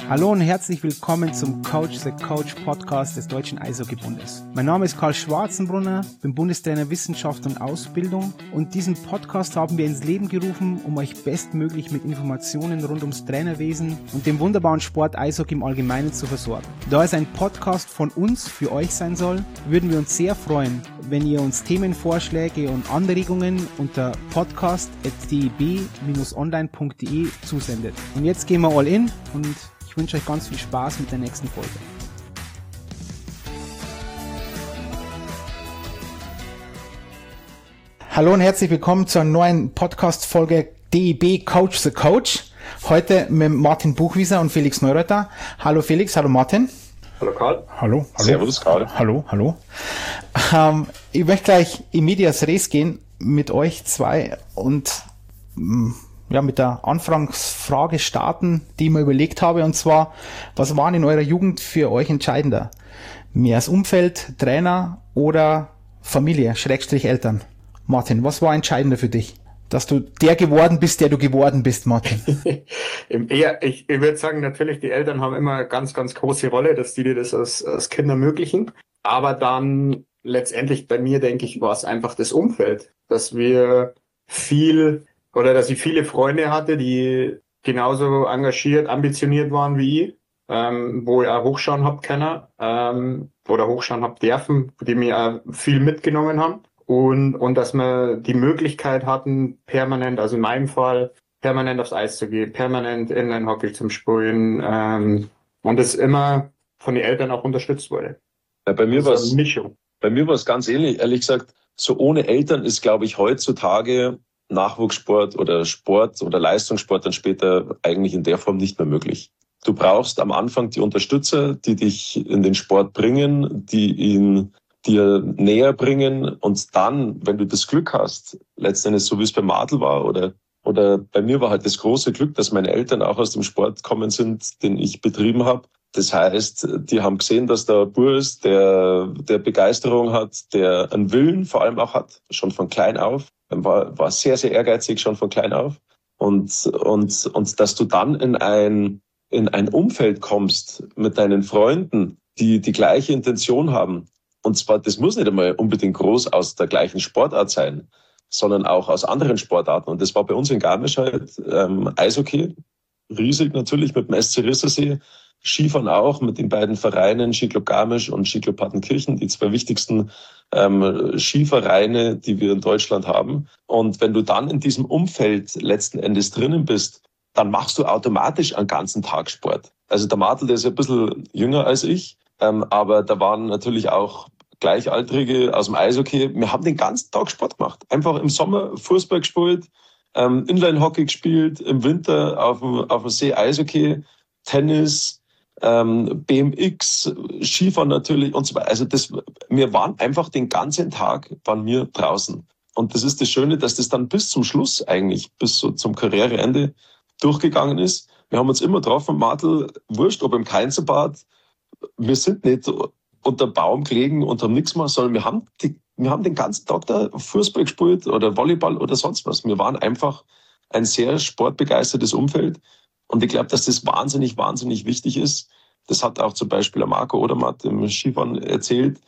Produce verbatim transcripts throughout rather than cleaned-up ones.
Hallo und herzlich willkommen zum Coach the Coach Podcast des Deutschen Eishockeybundes. Mein Name ist Karl Schwarzenbrunner, bin Bundestrainer Wissenschaft und Ausbildung und diesen Podcast haben wir ins Leben gerufen, um euch bestmöglich mit Informationen rund ums Trainerwesen und dem wunderbaren Sport Eishockey im Allgemeinen zu versorgen. Da es ein Podcast von uns für euch sein soll, würden wir uns sehr freuen, wenn ihr uns Themenvorschläge und Anregungen unter podcast at d e b dash online punkt d e zusendet. Und jetzt gehen wir all in und ich wünsche euch ganz viel Spaß mit der nächsten Folge. Hallo und herzlich willkommen zur neuen Podcast-Folge D E B Coach the Coach. Heute mit Martin Buchwieser und Felix Neureuther. Hallo Felix, hallo Martin. Hallo Karl. Hallo, hallo. Servus Karl. Hallo, hallo. Ähm, ich möchte gleich in medias res gehen mit euch zwei und mh, ja, mit der Anfangsfrage starten, die ich mir überlegt habe, und zwar, was waren in eurer Jugend für euch entscheidender? Mehr das Umfeld, Trainer oder Familie, Schrägstrich Eltern? Martin, was war entscheidender für dich? Dass du der geworden bist, der du geworden bist, Martin? Eher, ich, ich würde sagen, natürlich, die Eltern haben immer eine ganz, ganz große Rolle, dass die dir das als, als Kind ermöglichen. Aber dann letztendlich bei mir, denke ich, war es einfach das Umfeld, dass wir viel oder dass ich viele Freunde hatte, die genauso engagiert, ambitioniert waren wie ich, ähm, wo ich auch hochschauen hab können, ähm, oder hochschauen hab dürfen, die mir auch viel mitgenommen haben. Und, und dass wir die Möglichkeit hatten, permanent, also in meinem Fall, permanent aufs Eis zu gehen, permanent Inline-Hockey zum Spielen, ähm, und das immer von den Eltern auch unterstützt wurde. Ja, bei mir war es Mischung. Bei mir war es ganz ähnlich. Ehrlich gesagt, so ohne Eltern ist, glaube ich, heutzutage Nachwuchssport oder Sport oder Leistungssport dann später eigentlich in der Form nicht mehr möglich. Du brauchst am Anfang die Unterstützer, die dich in den Sport bringen, die ihn dir näher bringen, und dann, wenn du das Glück hast, letztendlich so wie es bei Martel war oder oder bei mir war halt das große Glück, dass meine Eltern auch aus dem Sport gekommen sind, den ich betrieben habe. Das heißt, die haben gesehen, dass da ein Bub ist, der, der Begeisterung hat, der einen Willen vor allem auch hat, schon von klein auf. War, war sehr, sehr ehrgeizig schon von klein auf. Und, und, und dass du dann in ein, in ein Umfeld kommst mit deinen Freunden, die die gleiche Intention haben. Und zwar, das muss nicht einmal unbedingt groß aus der gleichen Sportart sein, sondern auch aus anderen Sportarten. Und das war bei uns in Garmisch halt ähm, Eishockey, riesig natürlich mit dem S C Rissersee, Skifahren auch mit den beiden Vereinen Skiclub Garmisch und Skiclub Partenkirchen, die zwei wichtigsten ähm, Skivereine, die wir in Deutschland haben. Und wenn du dann in diesem Umfeld letzten Endes drinnen bist, dann machst du automatisch einen ganzen Tag Sport. Also der Martel, der ist ja ein bisschen jünger als ich, ähm, aber da waren natürlich auch Gleichaltrige aus dem Eishockey. Wir haben den ganzen Tag Sport gemacht. Einfach im Sommer Fußball gespielt, ähm, Inline-Hockey gespielt, im Winter auf dem, auf dem See Eishockey, Tennis, ähm, B M X, Skifahren natürlich und so weiter. Also das, wir waren einfach den ganzen Tag waren wir draußen. Und das ist das Schöne, dass das dann bis zum Schluss eigentlich, bis so zum Karriereende durchgegangen ist. Wir haben uns immer getroffen, Martel, wurscht, ob im Keinzelbad. Wir sind nicht unter Baum gelegen und haben nichts gemacht, sondern wir haben, die, wir haben den ganzen Tag da Fußball gespielt oder Volleyball oder sonst was. Wir waren einfach ein sehr sportbegeistertes Umfeld. Und ich glaube, dass das wahnsinnig, wahnsinnig wichtig ist. Das hat auch zum Beispiel der Marco Odermatt im Skifahren erzählt,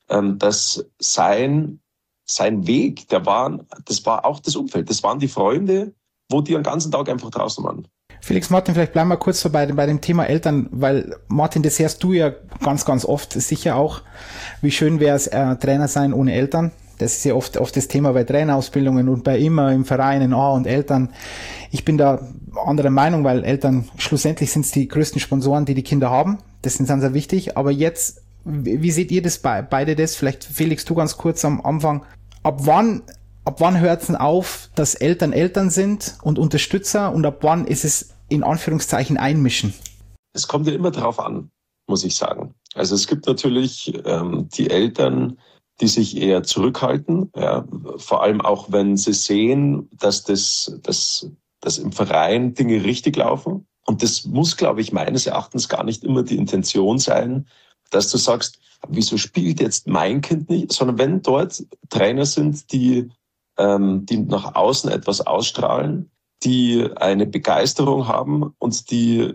dass sein, sein Weg, der war, das war auch das Umfeld. Das waren die Freunde, wo die den ganzen Tag einfach draußen waren. Felix, Martin, vielleicht bleiben wir kurz so bei, bei dem Thema Eltern, weil Martin, das hörst du ja ganz, ganz oft, sicher auch. Wie schön wäre es, äh, Trainer sein ohne Eltern? Das ist ja oft, oft das Thema bei Trainerausbildungen und bei immer im Vereinen, ah, und Eltern. Ich bin da anderer Meinung, weil Eltern, schlussendlich sind es die größten Sponsoren, die die Kinder haben. Das sind sehr, sehr wichtig. Aber jetzt, wie seht ihr das bei, beide das? Vielleicht, Felix, du ganz kurz am Anfang. Ab wann, ab wann hört es denn auf, dass Eltern Eltern sind und Unterstützer, und ab wann ist es in Anführungszeichen einmischen? Es kommt ja immer drauf an, muss ich sagen. Also es gibt natürlich ähm, die Eltern, die sich eher zurückhalten, ja, vor allem auch, wenn sie sehen, dass das, dass, dass im Verein Dinge richtig laufen. Und das muss, glaube ich, meines Erachtens gar nicht immer die Intention sein, dass du sagst, wieso spielt jetzt mein Kind nicht? Sondern wenn dort Trainer sind, die, ähm, die nach außen etwas ausstrahlen, die eine Begeisterung haben und die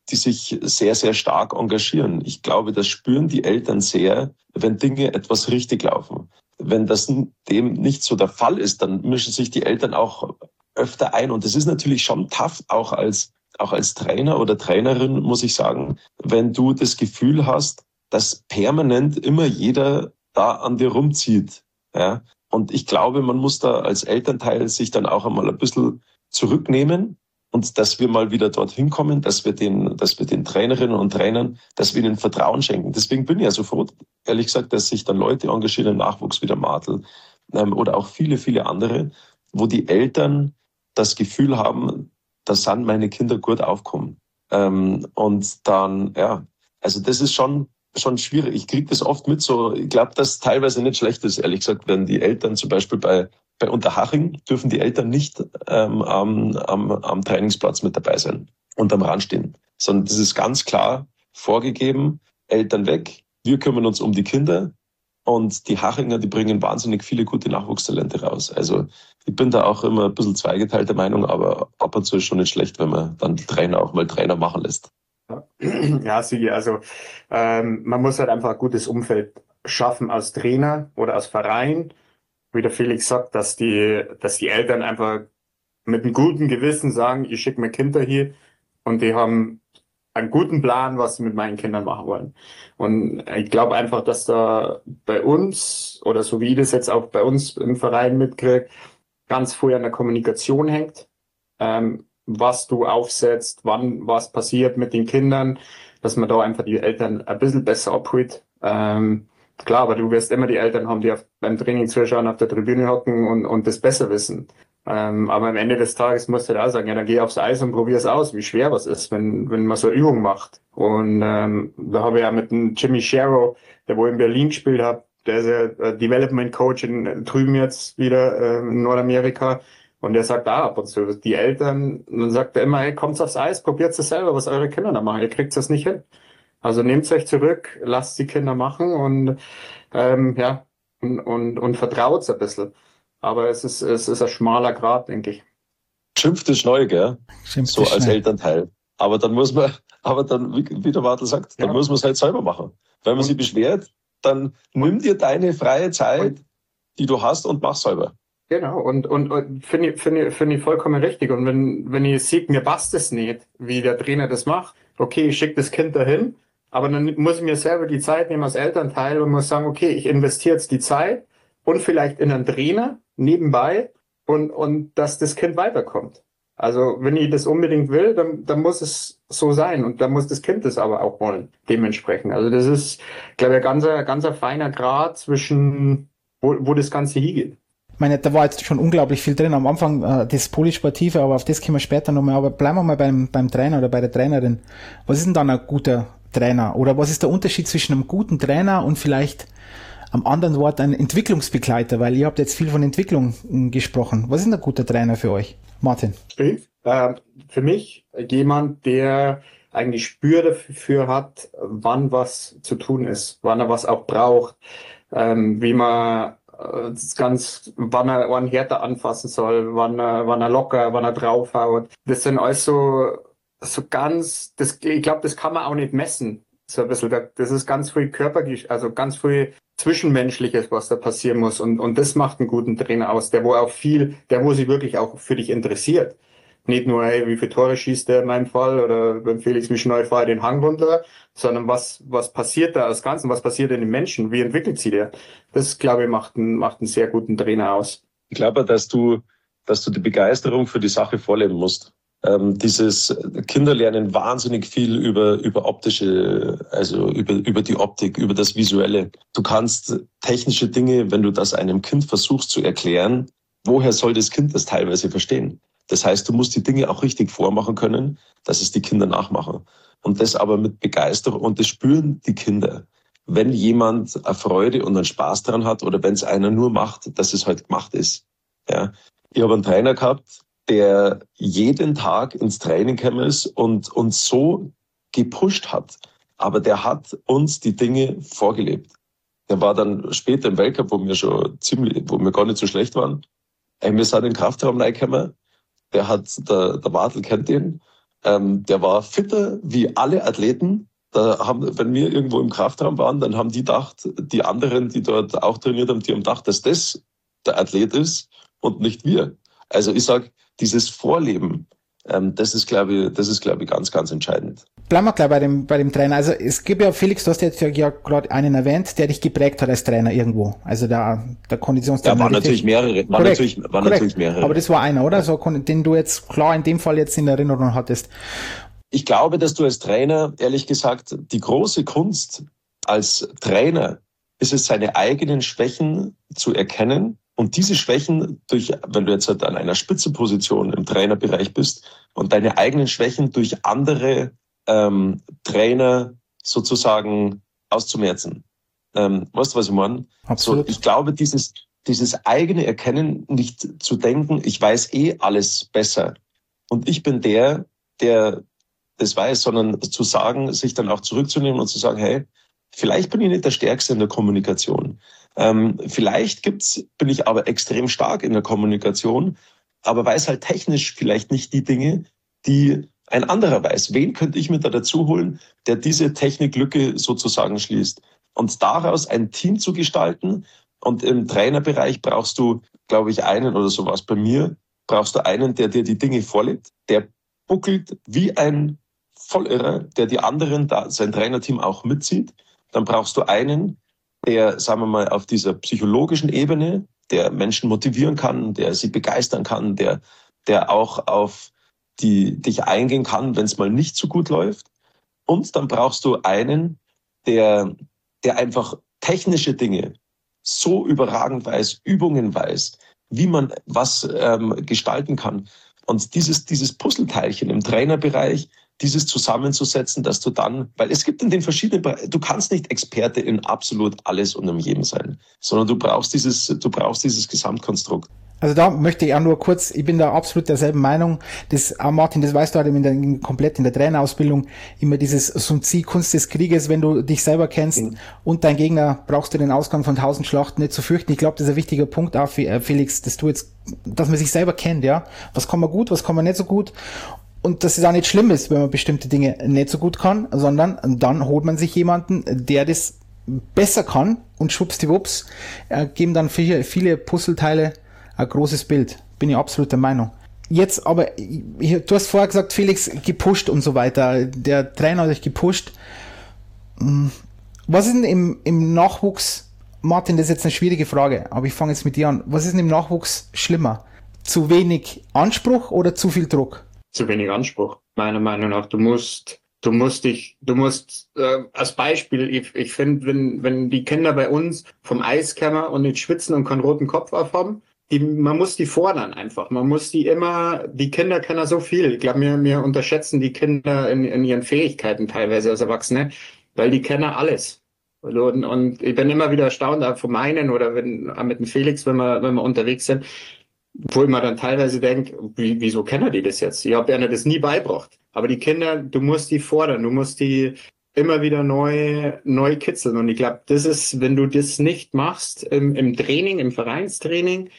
die sich sehr, sehr stark engagieren. Ich glaube, das spüren die Eltern sehr, wenn Dinge etwas richtig laufen. Wenn das dem nicht so der Fall ist, dann mischen sich die Eltern auch öfter ein. Und das ist natürlich schon tough, auch als, auch als Trainer oder Trainerin, muss ich sagen, wenn du das Gefühl hast, dass permanent immer jeder da an dir rumzieht. Ja? Und ich glaube, man muss da als Elternteil sich dann auch einmal ein bisschen zurücknehmen und dass wir mal wieder dorthin kommen, dass wir den, dass wir den Trainerinnen und Trainern, dass wir ihnen Vertrauen schenken. Deswegen bin ich ja so froh, ehrlich gesagt, dass sich dann Leute engagieren im Nachwuchs wie der Martel ähm, oder auch viele, viele andere, wo die Eltern das Gefühl haben, da sind meine Kinder gut aufkommen. Ähm, und dann, ja, also das ist schon schon schwierig. Ich kriege das oft mit, so, ich glaube, dass teilweise nicht schlecht ist, ehrlich gesagt, wenn die Eltern zum Beispiel bei bei Unterhaching dürfen die Eltern nicht ähm, am, am, am Trainingsplatz mit dabei sein und am Rand stehen, sondern das ist ganz klar vorgegeben, Eltern weg, wir kümmern uns um die Kinder und die Hachinger, die bringen wahnsinnig viele gute Nachwuchstalente raus. Also ich bin da auch immer ein bisschen zweigeteilter Meinung, aber ab und zu ist schon nicht schlecht, wenn man dann die Trainer auch mal Trainer machen lässt. Ja, Sigi, also ähm, man muss halt einfach ein gutes Umfeld schaffen als Trainer oder als Verein, wie der Felix sagt, dass die, dass die Eltern einfach mit einem guten Gewissen sagen, ich schicke mir Kinder hier und die haben einen guten Plan, was sie mit meinen Kindern machen wollen. Und ich glaube einfach, dass da bei uns, oder so wie ich das jetzt auch bei uns im Verein mitkriege, ganz früh an der Kommunikation hängt, ähm, was du aufsetzt, wann was passiert mit den Kindern, dass man da einfach die Eltern ein bisschen besser abholt. Ähm, Klar, aber du wirst immer die Eltern haben, die auf, beim Training zuschauen, auf der Tribüne hocken und, und das besser wissen. Ähm, aber am Ende des Tages musst du da sagen, ja, dann geh aufs Eis und probier es aus, wie schwer was ist, wenn, wenn man so eine Übung macht. Und ähm, da habe ich ja mit dem Jimmy Sharrow, der wo in Berlin gespielt hat, der ist ja äh, Development Coach in, drüben jetzt wieder äh, in Nordamerika. Und der sagt da ab und zu, die Eltern, dann sagt er immer, hey, kommt's aufs Eis, probiert es selber, was eure Kinder da machen, ihr kriegt das nicht hin. Also nehmt euch zurück, lasst die Kinder machen und ähm, ja und, und, und vertraut ein bisschen. Aber es ist es ist ein schmaler Grat, denke ich. Schimpft ist neu, gell? Schimpft so ist als schnell. Elternteil. Aber dann muss man, aber dann, wie, wie der Martel sagt, dann Ja. muss man es halt selber machen. Wenn man Und- sich beschwert, dann nimm dir deine freie Zeit, die du hast, und mach selber. Genau, und, und, und finde ich, finde ich, finde ich vollkommen richtig. Und wenn, wenn ihr seht, mir passt es nicht, wie der Trainer das macht, okay, ich schicke das Kind dahin, aber dann muss ich mir selber die Zeit nehmen als Elternteil und muss sagen, okay, ich investiere jetzt die Zeit und vielleicht in einen Trainer nebenbei und, und dass das Kind weiterkommt. Also wenn ich das unbedingt will, dann, dann muss es so sein und dann muss das Kind das aber auch wollen, dementsprechend. Also das ist, glaube ich, ein ganzer, ganzer feiner Grad zwischen, wo, wo das Ganze hingeht. Ich meine, da war jetzt schon unglaublich viel drin am Anfang, äh, das Polysportive, aber auf das kommen wir später nochmal. Aber bleiben wir mal beim, beim Trainer oder bei der Trainerin. Was ist denn dann ein guter Trainer? Oder was ist der Unterschied zwischen einem guten Trainer und vielleicht am anderen Wort ein Entwicklungsbegleiter? Weil ihr habt jetzt viel von Entwicklung m, gesprochen. Was ist denn ein guter Trainer für euch? Martin? Äh, für mich jemand, der eigentlich Spür dafür hat, wann was zu tun ist, wann er was auch braucht, ähm, wie man äh, das ganz, wann er einen härter anfassen soll, wann er, wann er locker, wann er draufhaut. Das sind alles so, so ganz, das, ich glaube, das kann man auch nicht messen. So ein bisschen, das ist ganz viel Körper, also ganz viel Zwischenmenschliches, was da passieren muss. Und, und das macht einen guten Trainer aus, der wo auch viel, der wo sich wirklich auch für dich interessiert. Nicht nur, hey, wie viele Tore schießt der in meinem Fall oder beim Felix, wie schnell fahre ich den Hang runter, sondern was, was passiert da als Ganzen, was passiert in den Menschen, wie entwickelt sie der? Das, glaube ich, macht einen, macht einen sehr guten Trainer aus. Ich glaube, dass du, dass du die Begeisterung für die Sache vorleben musst. Ähm, dieses Kinder lernen wahnsinnig viel über, über optische, also über, über die Optik, über das Visuelle. Du kannst technische Dinge, wenn du das einem Kind versuchst zu erklären, woher soll das Kind das teilweise verstehen? Das heißt, du musst die Dinge auch richtig vormachen können, dass es die Kinder nachmachen. Und das aber mit Begeisterung, und das spüren die Kinder. Wenn jemand eine Freude und einen Spaß daran hat oder wenn es einer nur macht, dass es halt gemacht ist. Ja. Ich habe einen Trainer gehabt, der jeden Tag ins Training gekommen ist und uns so gepusht hat. Aber der hat uns die Dinge vorgelebt. Der war dann später im Weltcup, wo wir schon ziemlich, wo wir gar nicht so schlecht waren. Wir sind in den Kraftraum reingekommen. Der hat, der, der Martel kennt den. Ähm, der war fitter wie alle Athleten. Da haben, wenn wir irgendwo im Kraftraum waren, dann haben die gedacht, die anderen, die dort auch trainiert haben, die haben gedacht, dass das der Athlet ist und nicht wir. Also ich sage, dieses Vorleben, ähm, das ist, glaube ich, das ist, glaube ich, ganz, ganz entscheidend. Bleiben wir gleich bei dem, bei dem Trainer. Also es gibt ja, Felix, du hast jetzt ja, ja gerade einen erwähnt, der dich geprägt hat als Trainer irgendwo. Also der, der Konditionstrainer. Da waren natürlich mehrere. Waren natürlich, waren natürlich mehrere. Aber das war einer, oder? So, den du jetzt klar in dem Fall jetzt in Erinnerung hattest. Ich glaube, dass du als Trainer, ehrlich gesagt, die große Kunst als Trainer ist es, seine eigenen Schwächen zu erkennen und diese Schwächen durch, wenn du jetzt halt an einer Spitzenposition im Trainerbereich bist und deine eigenen Schwächen durch andere ähm, Trainer sozusagen auszumerzen. Ähm, weißt du, was ich meine? Absolut. So, ich glaube, dieses, dieses eigene Erkennen, nicht zu denken, ich weiß eh alles besser und ich bin der, der das weiß, sondern zu sagen, sich dann auch zurückzunehmen und zu sagen, hey, vielleicht bin ich nicht der Stärkste in der Kommunikation. Ähm, vielleicht gibt's, bin ich aber extrem stark in der Kommunikation, aber weiß halt technisch vielleicht nicht die Dinge, die ein anderer weiß. Wen könnte ich mir da dazu holen, der diese Techniklücke sozusagen schließt? Und daraus ein Team zu gestalten. Und im Trainerbereich brauchst du, glaube ich, einen oder sowas bei mir, brauchst du einen, der dir die Dinge vorlebt, der buckelt wie ein Vollirrer, der die anderen, da sein Trainerteam auch mitzieht. Dann brauchst du einen, der, sagen wir mal, auf dieser psychologischen Ebene, der Menschen motivieren kann, der sie begeistern kann, der, der auch auf die dich eingehen kann, wenn es mal nicht so gut läuft. Und dann brauchst du einen, der, der einfach technische Dinge so überragend weiß, Übungen weiß, wie man was ähm, gestalten kann. Und dieses, dieses Puzzleteilchen im Trainerbereich, dieses zusammenzusetzen, dass du dann, weil es gibt in den verschiedenen Bereichen, du kannst nicht Experte in absolut alles und in jedem sein, sondern du brauchst dieses, du brauchst dieses Gesamtkonstrukt. Also da möchte ich auch nur kurz, ich bin da absolut derselben Meinung, das, auch Martin, das weißt du halt in der, in, komplett in der Trainerausbildung, immer dieses Sun Tzu, Kunst des Krieges, wenn du dich selber kennst mhm. und dein Gegner, brauchst du den Ausgang von tausend Schlachten nicht zu fürchten. Ich glaube, das ist ein wichtiger Punkt auch, Felix, dass du jetzt, dass man sich selber kennt, ja. Was kann man gut, was kann man nicht so gut? Und dass es auch nicht schlimm ist, wenn man bestimmte Dinge nicht so gut kann, sondern dann holt man sich jemanden, der das besser kann und schwuppsdiwupps äh, geben dann viele, viele Puzzleteile ein großes Bild. Bin ich absolut der Meinung. Jetzt aber, ich, du hast vorher gesagt, Felix, gepusht und so weiter. Der Trainer hat euch gepusht. Was ist denn im, im Nachwuchs, Martin, das ist jetzt eine schwierige Frage, aber ich fange jetzt mit dir an. Was ist denn im Nachwuchs schlimmer? Zu wenig Anspruch oder zu viel Druck? Zu wenig Anspruch, meiner Meinung nach. Du musst, du musst dich, du musst, äh, als Beispiel, ich, ich finde, wenn, wenn die Kinder bei uns vom Eis kommen und nicht schwitzen und keinen roten Kopf aufhaben, die, man muss die fordern einfach. Man muss die immer, die Kinder können so viel. Ich glaube, wir, wir unterschätzen die Kinder in, in ihren Fähigkeiten teilweise als Erwachsene, weil die kennen alles. Und, und ich bin immer wieder erstaunt, auch von meinen oder wenn, auch mit dem Felix, wenn wir, wenn wir unterwegs sind, wo ich mir dann teilweise denke, wie, wieso kennen die das jetzt? Ich habe ihnen das nie beigebracht. Aber die Kinder, du musst die fordern, du musst die immer wieder neu, neu kitzeln. Und ich glaube, das ist, wenn du das nicht machst im, im Training, im Vereinstraining,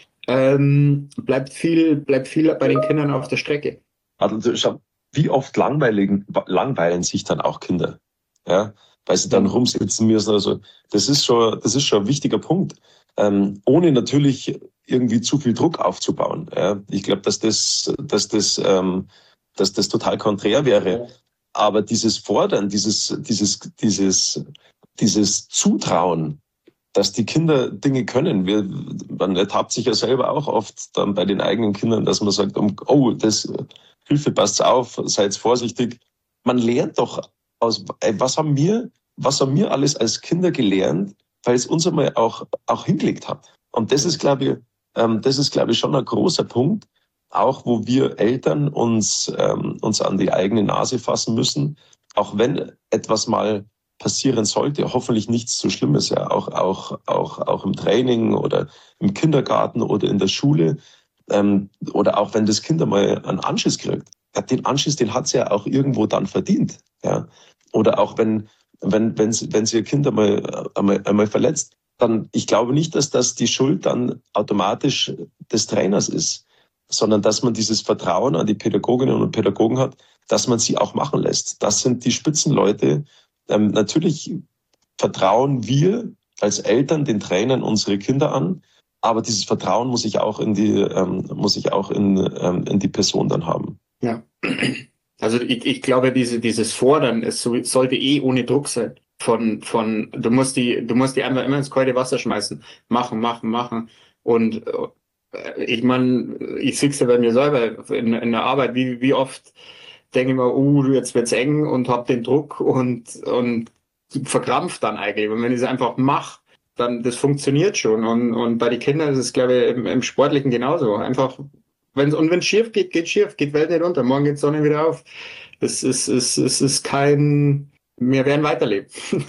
ähm, bleibt viel, bleibt viel bei den Kindern auf der Strecke. Also schau, wie oft langweiligen, langweilen sich dann auch Kinder, ja, weil sie dann rumsitzen müssen. Also das ist schon, das ist schon ein wichtiger Punkt, ähm, ohne natürlich irgendwie zu viel Druck aufzubauen. Ja. Ich glaube, dass das, dass das, ähm, dass das total konträr wäre. Aber dieses Fordern, dieses, dieses, dieses, dieses Zutrauen, dass die Kinder Dinge können. Wir, man ertappt sich ja selber auch oft dann bei den eigenen Kindern, dass man sagt, oh, das Hilfe, passt auf, seid vorsichtig. Man lernt doch aus, was haben wir, was haben wir alles als Kinder gelernt, weil es uns einmal auch, auch hingelegt hat. Und das ist, glaube ich, ähm, das ist, glaube ich, schon ein großer Punkt, auch wo wir Eltern uns, ähm, uns an die eigene Nase fassen müssen, auch wenn etwas mal passieren sollte, hoffentlich nichts so Schlimmes, ja, auch, auch, auch, auch im Training oder im Kindergarten oder in der Schule, ähm, oder auch wenn das Kind mal einen Anschiss kriegt. Ja, den Anschiss, den hat es ja auch irgendwo dann verdient, ja. Oder auch wenn, wenn, wenn, wenn sie ihr Kind einmal, einmal, einmal verletzt, dann, ich glaube nicht, dass das die Schuld dann automatisch des Trainers ist. sondern dass man dieses Vertrauen an die Pädagoginnen und Pädagogen hat, dass man sie auch machen lässt. Das sind die Spitzenleute. Ähm, natürlich vertrauen wir als Eltern den Trainern unsere Kinder an, aber dieses Vertrauen muss ich auch in die, ähm, muss ich auch in, ähm, in die Person dann haben. Ja, also ich, ich glaube, diese, dieses Fordern, es so, sollte eh ohne Druck sein. Von, von, du musst die, du musst die einfach immer ins kalte Wasser schmeißen. Machen, machen, machen. Und äh, ich meine, ich sehe es ja bei mir selber in, in der Arbeit, wie, wie oft denke ich mir, uh, jetzt wird's eng und hab den Druck und, und verkrampft dann eigentlich. Und wenn ich es einfach mache, dann, das funktioniert schon. Und, und bei den Kindern ist es, glaube ich, im, im Sportlichen genauso. Einfach, wenn und wenn es schief geht, geht schief, geht Welt nicht unter. Morgen geht die Sonne wieder auf. Es ist, es, es ist kein, wir werden weiterleben.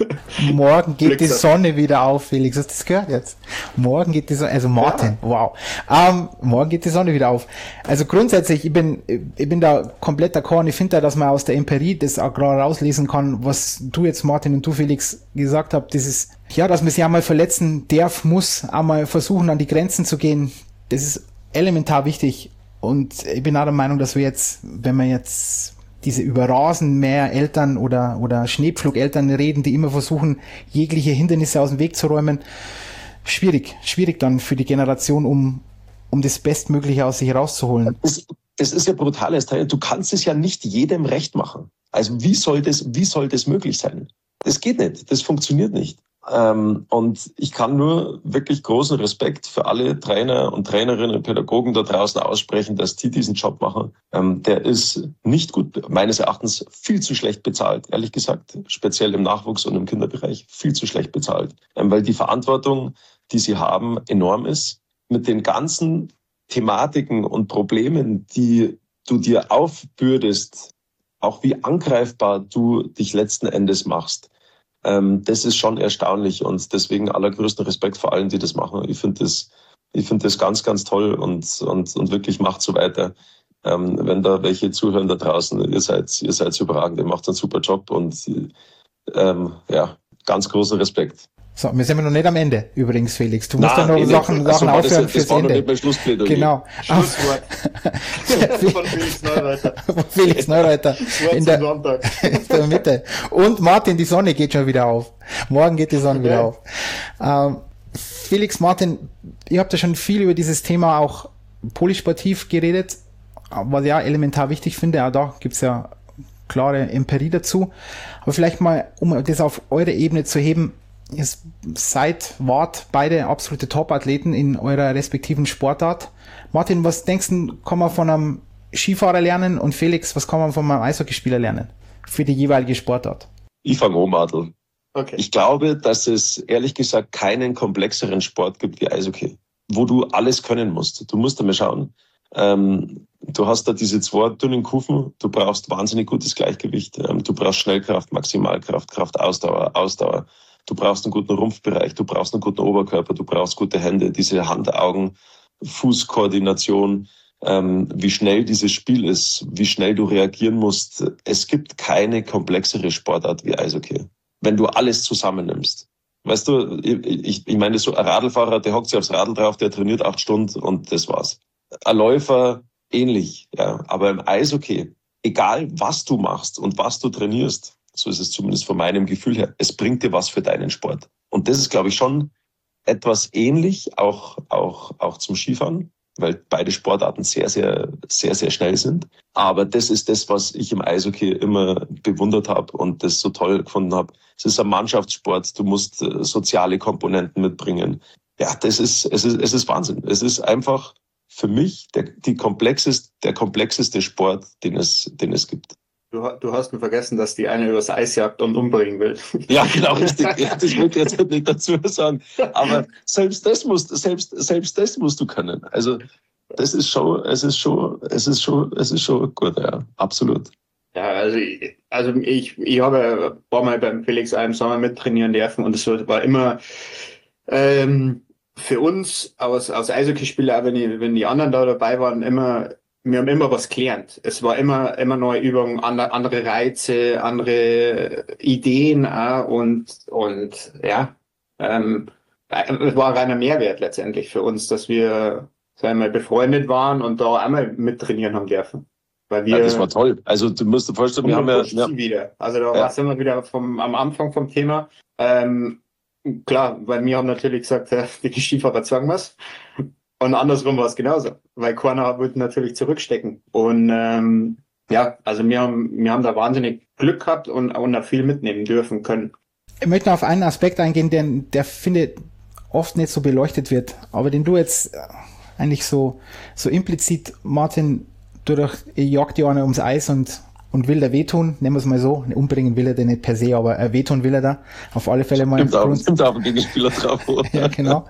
Morgen geht die Sonne wieder auf, Felix. Hast du das gehört jetzt? Morgen geht die Sonne, also Martin, ja. Wow. Ähm, morgen geht die Sonne wieder auf. Also grundsätzlich, ich bin, ich bin da komplett d'accord. Ich finde da, dass man aus der Empirie das auch gerade rauslesen kann, was du jetzt, Martin, und du, Felix, gesagt habt. Das ist, ja, dass man sich einmal verletzen darf, muss, einmal versuchen, an die Grenzen zu gehen. Das ist elementar wichtig. Und ich bin auch der Meinung, dass wir jetzt, wenn wir jetzt diese über Rasenmäher-Eltern oder, oder Schneepflugeltern reden, die immer versuchen, jegliche Hindernisse aus dem Weg zu räumen. Schwierig, schwierig dann für die Generation, um, um das Bestmögliche aus sich rauszuholen. Es, es ist ja brutales Teil. Du kannst es ja nicht jedem recht machen. Also wie soll das, wie soll das möglich sein? Das geht nicht. Das funktioniert nicht. Ähm, und ich kann nur wirklich großen Respekt für alle Trainer und Trainerinnen und Pädagogen da draußen aussprechen, dass die diesen Job machen. Ähm, der ist nicht gut, meines Erachtens viel zu schlecht bezahlt, ehrlich gesagt, speziell im Nachwuchs- und im Kinderbereich, viel zu schlecht bezahlt. Ähm, weil die Verantwortung, die sie haben, enorm ist. Mit den ganzen Thematiken und Problemen, die du dir aufbürdest, auch wie angreifbar du dich letzten Endes machst. Ähm, das ist schon erstaunlich und deswegen allergrößten Respekt vor allen, die das machen. Ich finde das, ich finde das ganz, ganz toll und, und, und wirklich macht so weiter. Ähm, wenn da welche zuhören da draußen, ihr seid, ihr seid überragend, ihr macht einen super Job und ähm, ja, ganz großen Respekt. So, wir sind noch nicht am Ende, übrigens, Felix. Du musst ja noch Sachen, Sachen also, aufhören das, fürs das war Ende. Noch nicht mein Schlussplädoyer. Genau. Schlusswort. Von Felix Neureuter. Von Felix Neureuter. In der, in der Mitte. Und Martin, die Sonne geht schon wieder auf. Morgen geht die Sonne okay. wieder auf. Ähm, Felix, Martin, ihr habt ja schon viel über dieses Thema auch polysportiv geredet, was ich auch elementar wichtig finde. Auch da gibt's ja klare Empirie dazu. Aber vielleicht mal, um das auf eure Ebene zu heben, ihr seid, wart beide absolute Top-Athleten in eurer respektiven Sportart. Martin, was denkst du, kann man von einem Skifahrer lernen? Und Felix, was kann man von einem Eishockeyspieler lernen? Für die jeweilige Sportart. Ich fange an, Adel. Okay. Ich glaube, dass es ehrlich gesagt keinen komplexeren Sport gibt wie Eishockey, wo du alles können musst. Du musst einmal schauen. Ähm, du hast da diese zwei dünnen Kufen. Du brauchst wahnsinnig gutes Gleichgewicht. Ähm, du brauchst Schnellkraft, Maximalkraft, Kraft, Ausdauer, Ausdauer. Du brauchst einen guten Rumpfbereich, du brauchst einen guten Oberkörper, du brauchst gute Hände, diese Hand-Augen, Fußkoordination, ähm, wie schnell dieses Spiel ist, wie schnell du reagieren musst. Es gibt keine komplexere Sportart wie Eishockey, wenn du alles zusammennimmst. Weißt du, ich, ich meine, so ein Radlfahrer, der hockt sich aufs Radl drauf, der trainiert acht Stunden und das war's. Ein Läufer ähnlich, ja, aber im Eishockey, egal was du machst und was du trainierst, so ist es zumindest von meinem Gefühl her, es bringt dir was für deinen Sport. Und das ist, glaube ich, schon etwas ähnlich, auch, auch, auch zum Skifahren, weil beide Sportarten sehr, sehr, sehr, sehr schnell sind. Aber das ist das, was ich im Eishockey immer bewundert habe und das so toll gefunden habe. Es ist ein Mannschaftssport, du musst soziale Komponenten mitbringen. Ja, das ist, es ist, es ist Wahnsinn. Es ist einfach für mich der, die komplexeste, der komplexeste Sport, den es, den es gibt. Du, du hast nur vergessen, dass die eine übers Eis jagt und umbringen will. Ja, genau, richtig. Ja, das wollte ich jetzt nicht dazu sagen. Aber selbst das musst, selbst, selbst das musst du können. Also, das ist schon, es ist schon, es ist schon, es ist schon gut, ja. Absolut. Ja, also, ich, also ich, ich habe ein paar Mal beim Felix einen Sommer mittrainieren dürfen und es war immer, ähm, für uns aus, aus Eishockeyspieler, wenn die, wenn die anderen da dabei waren, immer, wir haben immer was gelernt. Es war immer, immer neue Übungen, andere, andere Reize, andere Ideen auch und, und ja, ähm, es war ein reiner Mehrwert letztendlich für uns, dass wir sagen wir, befreundet waren und da einmal mittrainieren haben dürfen. Weil wir, ja, das war toll. Also du musst dir vorstellen, wir haben ja, ja wieder. Also da ja. sind wir wieder vom, am Anfang vom Thema. Ähm, klar, weil wir haben natürlich gesagt, äh, die Skifahrer zwang was. Und andersrum war es genauso. Weil keiner wollte natürlich zurückstecken. Und ähm, ja, also wir haben, wir haben da wahnsinnig Glück gehabt und, und da viel mitnehmen dürfen können. Ich möchte noch auf einen Aspekt eingehen, der, der finde oft nicht so beleuchtet wird, aber den du jetzt eigentlich so, so implizit, Martin, durch, jagt ja einer ums Eis und, und will da wehtun, nennen wir es mal so, umbringen will er den nicht per se, aber äh, wehtun will er da, auf alle Fälle mal. Stimmt auch, stimmt auch ein Gegenspieler drauf. Ja, genau.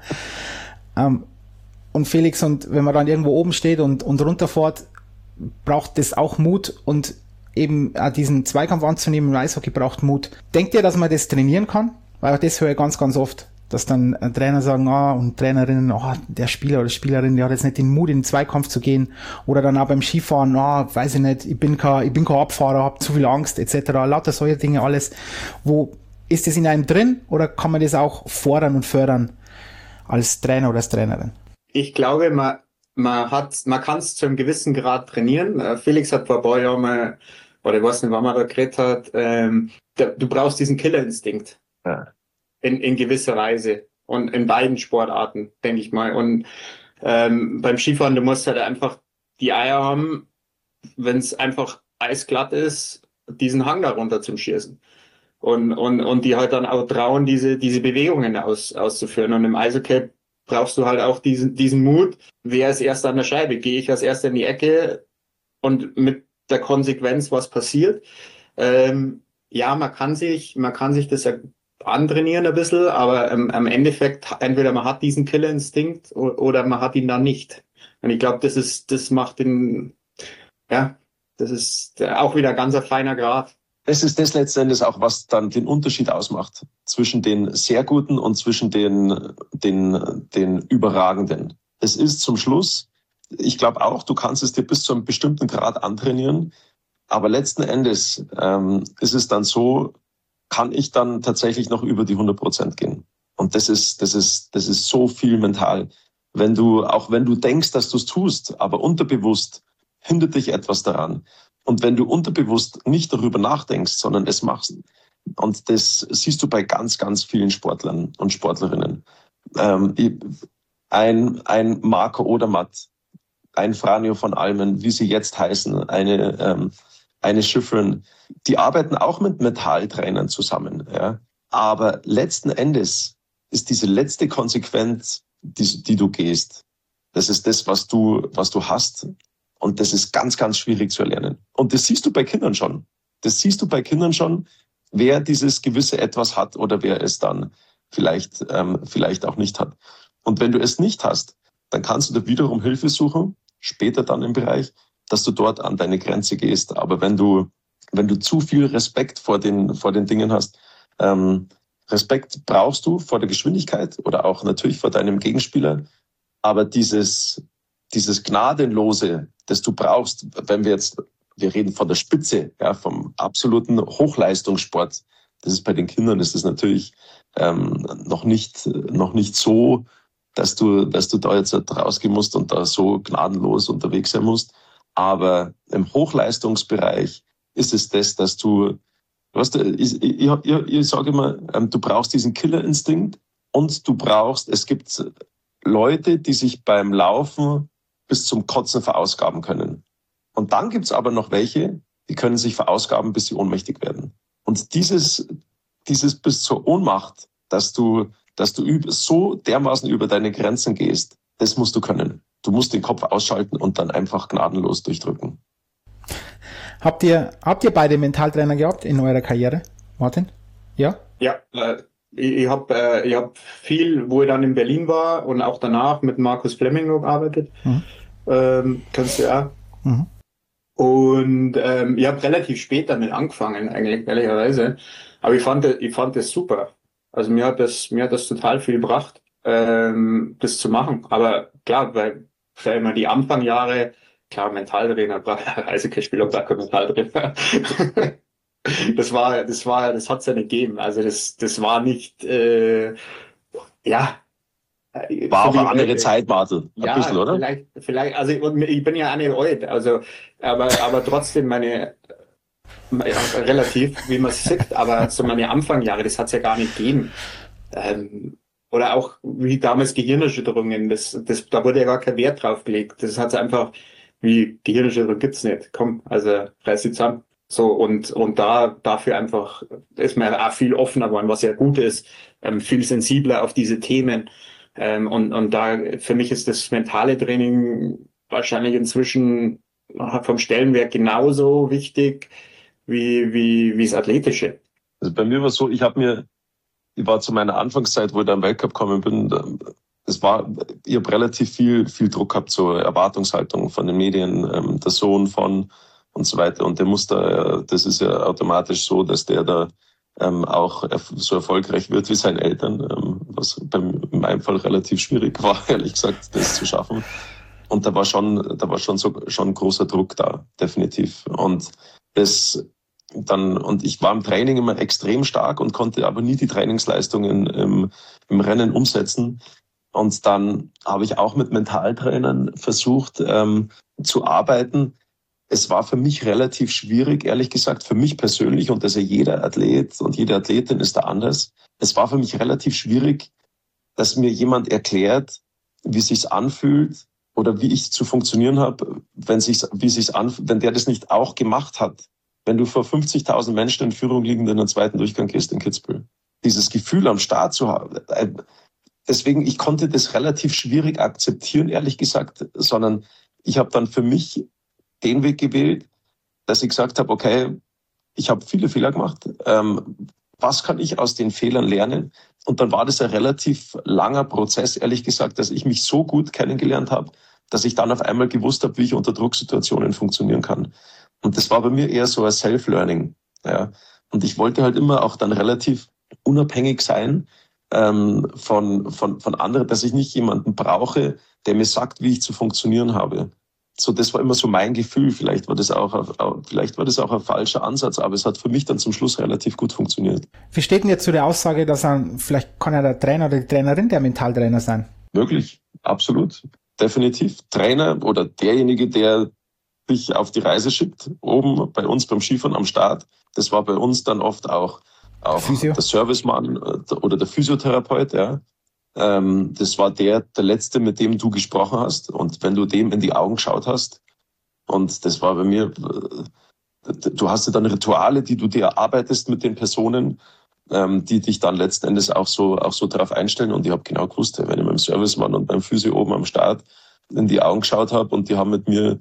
Ähm, und Felix, und wenn man dann irgendwo oben steht und, und runterfährt, braucht das auch Mut und eben auch diesen Zweikampf anzunehmen im Eishockey braucht Mut. Denkt ihr, dass man das trainieren kann? Weil das höre ich ganz, ganz oft, dass dann Trainer sagen, ah, und Trainerinnen, ah, der Spieler oder Spielerin, der hat jetzt nicht den Mut, in den Zweikampf zu gehen. Oder dann auch beim Skifahren, ah, weiß ich nicht, ich bin kein, ich bin kein Abfahrer, hab zu viel Angst, et cetera. Lauter solche Dinge alles. Wo ist das in einem drin oder kann man das auch fordern und fördern als Trainer oder als Trainerin? Ich glaube, man, man hat, man kann es zu einem gewissen Grad trainieren. Felix hat vor ein paar Jahren mal, oder ich weiß nicht, wann man da geredet hat, ähm, du brauchst diesen Killerinstinkt. Ja. In, in gewisser Weise und in beiden Sportarten, denke ich mal. Und ähm, beim Skifahren, du musst halt einfach die Eier haben, wenn es einfach eisglatt ist, diesen Hang da runter zum Schießen. Und, und, und die halt dann auch trauen, diese, diese Bewegungen aus, auszuführen. Und im Eishockey brauchst du halt auch diesen, diesen Mut. Wer ist erst an der Scheibe? Gehe ich als erster in die Ecke und mit der Konsequenz, was passiert? Ähm, ja, man kann sich, man kann sich das ja antrainieren ein bisschen, aber ähm, im Endeffekt entweder man hat diesen Killerinstinkt oder man hat ihn dann nicht. Und ich glaube, das ist, das macht den, ja, das ist auch wieder ganz ein feiner Grad. Das ist das letztendlich auch, was dann den Unterschied ausmacht zwischen den sehr Guten und zwischen den, den, den Überragenden. Es ist zum Schluss, ich glaube auch, du kannst es dir bis zu einem bestimmten Grad antrainieren, aber letzten Endes ähm, ist es dann so, kann ich dann tatsächlich noch über die hundert Prozent gehen. Und das ist, das ist, das ist so viel mental. Wenn du, auch wenn du denkst, dass du es tust, aber unterbewusst hindert dich etwas daran. Und wenn du unterbewusst nicht darüber nachdenkst, sondern es machst, und das siehst du bei ganz, ganz vielen Sportlern und Sportlerinnen. Ähm, ein, ein Marco Odermatt, ein Franjo von Almen, wie sie jetzt heißen, eine, ähm, eine Schifferin, die arbeiten auch mit Metalltrainern zusammen. Ja. Aber letzten Endes ist diese letzte Konsequenz, die, die du gehst, das ist das, was du, was du hast. Und das ist ganz, ganz schwierig zu erlernen. Und das siehst du bei Kindern schon. Das siehst du bei Kindern schon, wer dieses gewisse Etwas hat oder wer es dann vielleicht, ähm, vielleicht auch nicht hat. Und wenn du es nicht hast, dann kannst du dir wiederum Hilfe suchen, später dann im Bereich, dass du dort an deine Grenze gehst. Aber wenn du, wenn du zu viel Respekt vor den, vor den Dingen hast, ähm, Respekt brauchst du vor der Geschwindigkeit oder auch natürlich vor deinem Gegenspieler. Aber dieses, dieses Gnadenlose, das du brauchst, wenn wir jetzt, wir reden von der Spitze, ja, vom absoluten Hochleistungssport. Das ist bei den Kindern ist das natürlich ähm, noch nicht, noch nicht so, dass du, dass du da jetzt rausgehen musst und da so gnadenlos unterwegs sein musst. Aber im Hochleistungsbereich ist es das, dass du, weißt du, ich, ich, ich, ich sage immer, du brauchst diesen Killerinstinkt und du brauchst, es gibt Leute, die sich beim Laufen bis zum Kotzen verausgaben können. Und dann gibt's aber noch welche, die können sich verausgaben, bis sie ohnmächtig werden. Und dieses, dieses bis zur Ohnmacht, dass du, dass du so dermaßen über deine Grenzen gehst, das musst du können. Du musst den Kopf ausschalten und dann einfach gnadenlos durchdrücken. Habt ihr, habt ihr beide Mentaltrainer gehabt in eurer Karriere, Martin? Ja? Ja, äh, ich, ich habe äh, ich hab viel, wo ich dann in Berlin war und auch danach mit Markus Fleming gearbeitet. Mhm. Ähm, kannst du ja. Mhm. Und ähm, ich habe relativ spät damit angefangen, eigentlich, ehrlicherweise. Aber ich fand, ich fand das super. Also mir hat das, mir hat das total viel gebracht, ähm, das zu machen. Aber klar, weil, weil immer die Anfangjahre, klar, Mentaltrainer, Eishockeyspieler, gar kein Mentaltrainer. Das war, das war, das hat's ja nicht gegeben. Also das, das war nicht, äh, ja, War so auch eine andere heute. Zeit, Martel. Ein Ja, bisschen, oder? vielleicht, vielleicht, also ich bin ja auch nicht alt, also, aber, aber trotzdem meine, ja, relativ, wie man es sieht, aber so meine Anfangjahre, das hat es ja gar nicht gegeben. Ähm, oder auch wie damals Gehirnerschütterungen, das, das, da wurde ja gar kein Wert drauf gelegt. Das hat einfach, wie Gehirnerschütterung gibt's nicht. Komm, also reiß die zusammen. So, und, und da, dafür einfach ist man auch viel offener geworden, was ja gut ist, ähm, viel sensibler auf diese Themen. Ähm, und, und da, für mich ist das mentale Training wahrscheinlich inzwischen vom Stellenwert genauso wichtig wie, wie, wie das Athletische. Also bei mir war es so, ich habe mir, ich war zu meiner Anfangszeit, wo ich da im Weltcup gekommen bin, es war, ich habe relativ viel, viel Druck gehabt, so Erwartungshaltung von den Medien, ähm, der Sohn von und so weiter. Und der muss da, das ist ja automatisch so, dass der da ähm, auch so erfolgreich wird wie seine Eltern, ähm, was beim, in meinem Fall relativ schwierig war, ehrlich gesagt, das zu schaffen. Und da war schon, da war schon so, schon großer Druck da, definitiv. Und das, dann, und ich war im Training immer extrem stark und konnte aber nie die Trainingsleistungen im, im Rennen umsetzen. Und dann habe ich auch mit Mentaltrainern versucht ähm, zu arbeiten. Es war für mich relativ schwierig, ehrlich gesagt, für mich persönlich, und das ist ja jeder Athlet und jede Athletin ist da anders. Es war für mich relativ schwierig, dass mir jemand erklärt, wie sich's anfühlt oder wie ich zu funktionieren habe, wenn sich's, wie sich's anfühlt, wenn der das nicht auch gemacht hat. Wenn du vor fünfzigtausend Menschen in Führung liegend in den zweiten Durchgang gehst in Kitzbühel. Dieses Gefühl am Start zu haben. Deswegen, ich konnte das relativ schwierig akzeptieren, ehrlich gesagt, sondern ich habe dann für mich den Weg gewählt, dass ich gesagt habe, okay, ich habe viele Fehler gemacht. Ähm, was kann ich aus den Fehlern lernen? Und dann war das ein relativ langer Prozess, ehrlich gesagt, dass ich mich so gut kennengelernt habe, dass ich dann auf einmal gewusst habe, wie ich unter Drucksituationen funktionieren kann. Und das war bei mir eher so ein Self-Learning. Ja. Und ich wollte halt immer auch dann relativ unabhängig sein ähm, von, von, von anderen, dass ich nicht jemanden brauche, der mir sagt, wie ich zu funktionieren habe. So, das war immer so mein Gefühl. Vielleicht war das auch, vielleicht war das auch ein falscher Ansatz, aber es hat für mich dann zum Schluss relativ gut funktioniert. Wie steht denn jetzt zu der Aussage, dass er, vielleicht kann ja der Trainer oder die Trainerin der Mentaltrainer sein? Möglich, absolut, definitiv. Trainer oder derjenige, der dich auf die Reise schickt, oben bei uns beim Skifahren am Start. Das war bei uns dann oft auch, auch der Servicemann oder der Physiotherapeut, ja. Ähm, das war der, der Letzte, mit dem du gesprochen hast. Und wenn du dem in die Augen geschaut hast, und das war bei mir, du hast ja dann Rituale, die du dir erarbeitest mit den Personen, ähm, die dich dann letzten Endes auch so, auch so drauf einstellen. Und ich habe genau gewusst, wenn ich mit dem Servicemann und beim Physio oben am Start in die Augen geschaut habe und die haben mit mir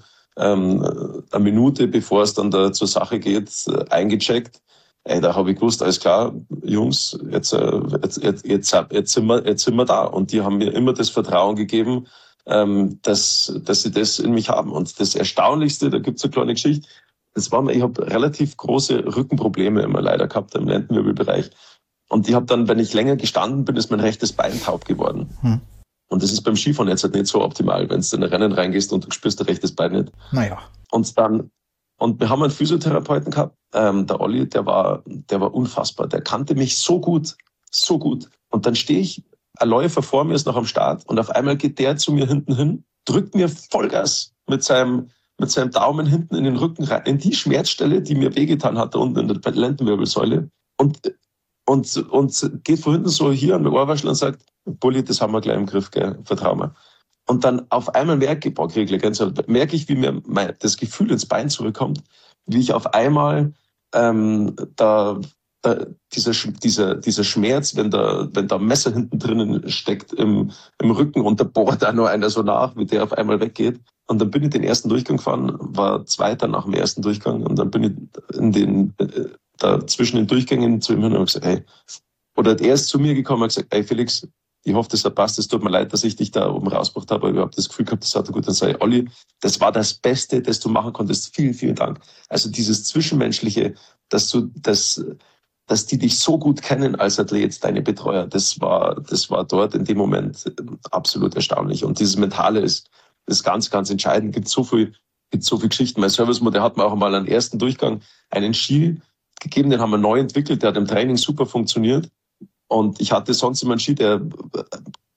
ähm, eine Minute, bevor es dann da zur Sache geht, eingecheckt. Ey, da habe ich gewusst, alles klar, Jungs, jetzt, jetzt, jetzt, jetzt, jetzt, sind wir, jetzt sind wir da. Und die haben mir immer das Vertrauen gegeben, ähm, dass, dass sie das in mich haben. Und das Erstaunlichste, da gibt's eine kleine Geschichte, das war mir, ich habe relativ große Rückenprobleme immer leider gehabt im Lendenwirbelbereich. Und ich habe dann, wenn ich länger gestanden bin, ist mein rechtes Bein taub geworden. Hm. Und das ist beim Skifahren jetzt halt nicht so optimal, wenn du in ein Rennen reingehst und du spürst dein rechtes Bein nicht. Naja. Und dann Und wir haben einen Physiotherapeuten gehabt, ähm, der Olli, der war, der war unfassbar. Der kannte mich so gut, so gut. Und dann stehe ich, ein Läufer vor mir ist noch am Start und auf einmal geht der zu mir hinten hin, drückt mir Vollgas mit seinem, mit seinem Daumen hinten in den Rücken rein, in die Schmerzstelle, die mir wehgetan hat, da unten in der Lendenwirbelsäule. Und, und, und geht von hinten so hier an den Ohrwaschel und sagt, Bulli, das haben wir gleich im Griff, gell, vertrau mir. Und dann auf einmal merke ich, boah, krieg ich Gänsehaut, merke ich, wie mir mein, das Gefühl ins Bein zurückkommt, wie ich auf einmal ähm, da, da dieser, dieser, dieser Schmerz, wenn da, wenn da ein Messer hinten drinnen steckt im, im Rücken und da bohrt da nur einer so nach, wie der auf einmal weggeht. Und dann bin ich den ersten Durchgang gefahren, war Zweiter nach dem ersten Durchgang und dann bin ich in den, äh, da zwischen den Durchgängen zu ihm hin und gesagt, hey, oder er ist zu mir gekommen und gesagt, ey Felix, ich hoffe, das hat passt. Es tut mir leid, dass ich dich da oben rausgebracht habe, aber ich habe das Gefühl gehabt, das hat er gut. Dann sage ich, Olli, das war das Beste, das du machen konntest. Vielen, vielen Dank. Also dieses Zwischenmenschliche, dass du, dass, dass die dich so gut kennen als Athlet, deine Betreuer, das war, das war dort in dem Moment absolut erstaunlich. Und dieses Mentale ist, ist ganz, ganz entscheidend. Gibt so viel, gibt so viel Geschichten. Mein Servicemodell hat mir auch mal einen ersten Durchgang einen Ski gegeben, den haben wir neu entwickelt, der hat im Training super funktioniert. Und ich hatte sonst immer einen Ski, der